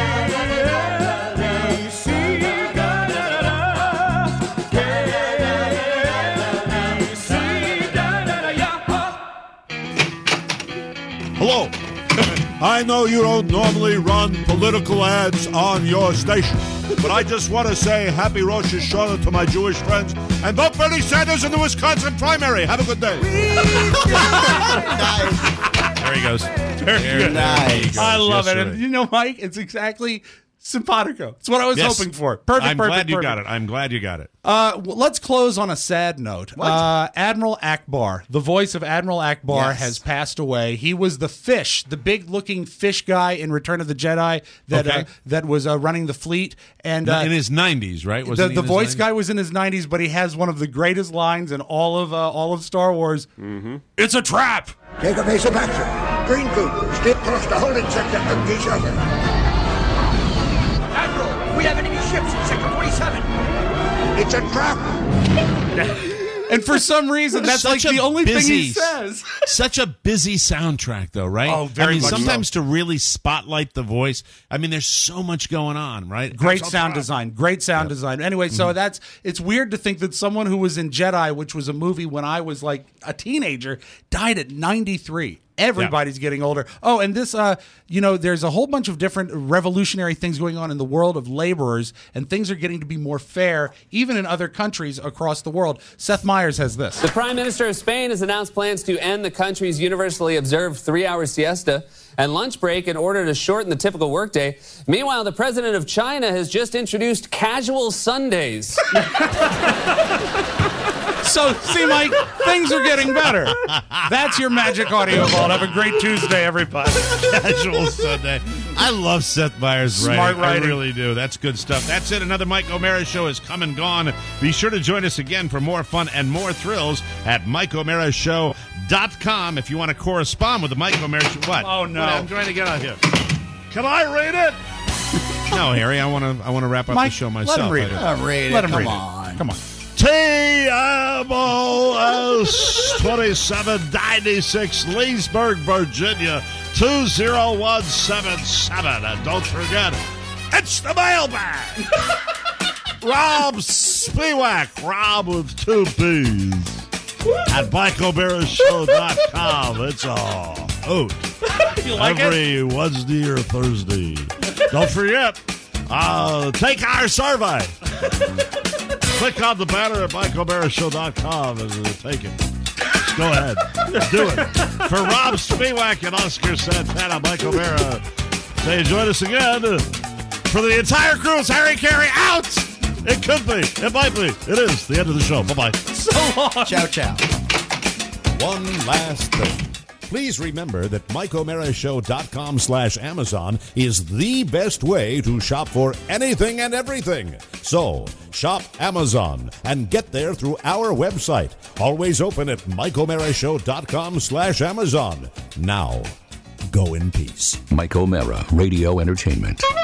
Hello. I know you don't normally run political ads on your station, but I just want to say happy Rosh Hashanah to my Jewish friends and vote Bernie Sanders in the Wisconsin primary. Have a good day. There he goes. There, there Nice. he goes. I love Yes, it. sir. And you know, Mike, it's exactly simpatico. It's what I was Yes. hoping for. Perfect, I'm perfect, glad you perfect. got it. I'm glad you got it. Uh, w- let's close on a sad note. Uh, Admiral Akbar, the voice of Admiral Akbar, Yes. has passed away. He was the fish, the big-looking fish guy in Return of the Jedi that Okay. uh, that was uh, running the fleet. And uh, in his nineties, right? the, Wasn't he the in his voice nineties? guy was in his nineties, but he has one of the greatest lines in all of uh, all of Star Wars. Mm-hmm. It's a trap. Take a base of action. Green group, stay across the holding sector of each other. Admiral, we have enemy ships in Sector forty-seven. It's a trap. And for some reason, that's Such like a the only busy, thing he says. Such a busy soundtrack, though, right? Oh, very I mean, much sometimes so. to really spotlight the voice. I mean, there's so much going on, right? Great There's sound a- design. Great sound design. Anyway, so Mm-hmm. that's it's weird to think that someone who was in Jedi, which was a movie when I was like a teenager, died at ninety-three. Everybody's getting older. Oh, and this, uh, you know, there's a whole bunch of different revolutionary things going on in the world of laborers, and things are getting to be more fair, even in other countries across the world. Seth Meyers has this. The Prime Minister of Spain has announced plans to end the country's universally observed three-hour siesta and lunch break in order to shorten the typical workday. Meanwhile, the president of China has just introduced casual Sundays. So, see, Mike, things are getting better. That's your Magic Audio Vault. Have a great Tuesday, everybody. Casual Sunday. I love Seth Meyers' Smart writing. writing. I really do. That's good stuff. That's it. Another Mike O'Mara show has come and gone. Be sure to join us again for more fun and more thrills at Mike O'Mara Show dot com if you want to correspond with the Mike O'Mara Show. What? Oh, no. What? I'm trying to get out here. Can I read it? No, Harry. I want to. I want to wrap up Mike, the show let myself. him read I it. do. Uh, read Let it. him Come read on. it. Come on. T M O S twenty-seven ninety-six, Leesburg, Virginia, two zero one seven seven. And don't forget, it's the mailbag. Rob Spiewak, Rob with two P's, at Mike O'Mara Show dot com. It's a hoot. You like Every Wednesday or Thursday. Don't forget, uh, take our survey. Click on the banner at Mike O'Mara Show dot com and take it. Just go ahead. Do it. For Rob Spiewak and Oscar Santana, Mike O'Mara, say join us again. For the entire crew, it's Harry Carey out. It could be. It might be. It is. The end of the show. Bye-bye. So long. Ciao, ciao. One last thing. Please remember that Mike O'Mara Show dot com slash Amazon is the best way to shop for anything and everything. So, shop Amazon and get there through our website. Always open at Mike O'Mara Show dot com slash Amazon. Now, go in peace. Mike O'Mara, Radio Entertainment.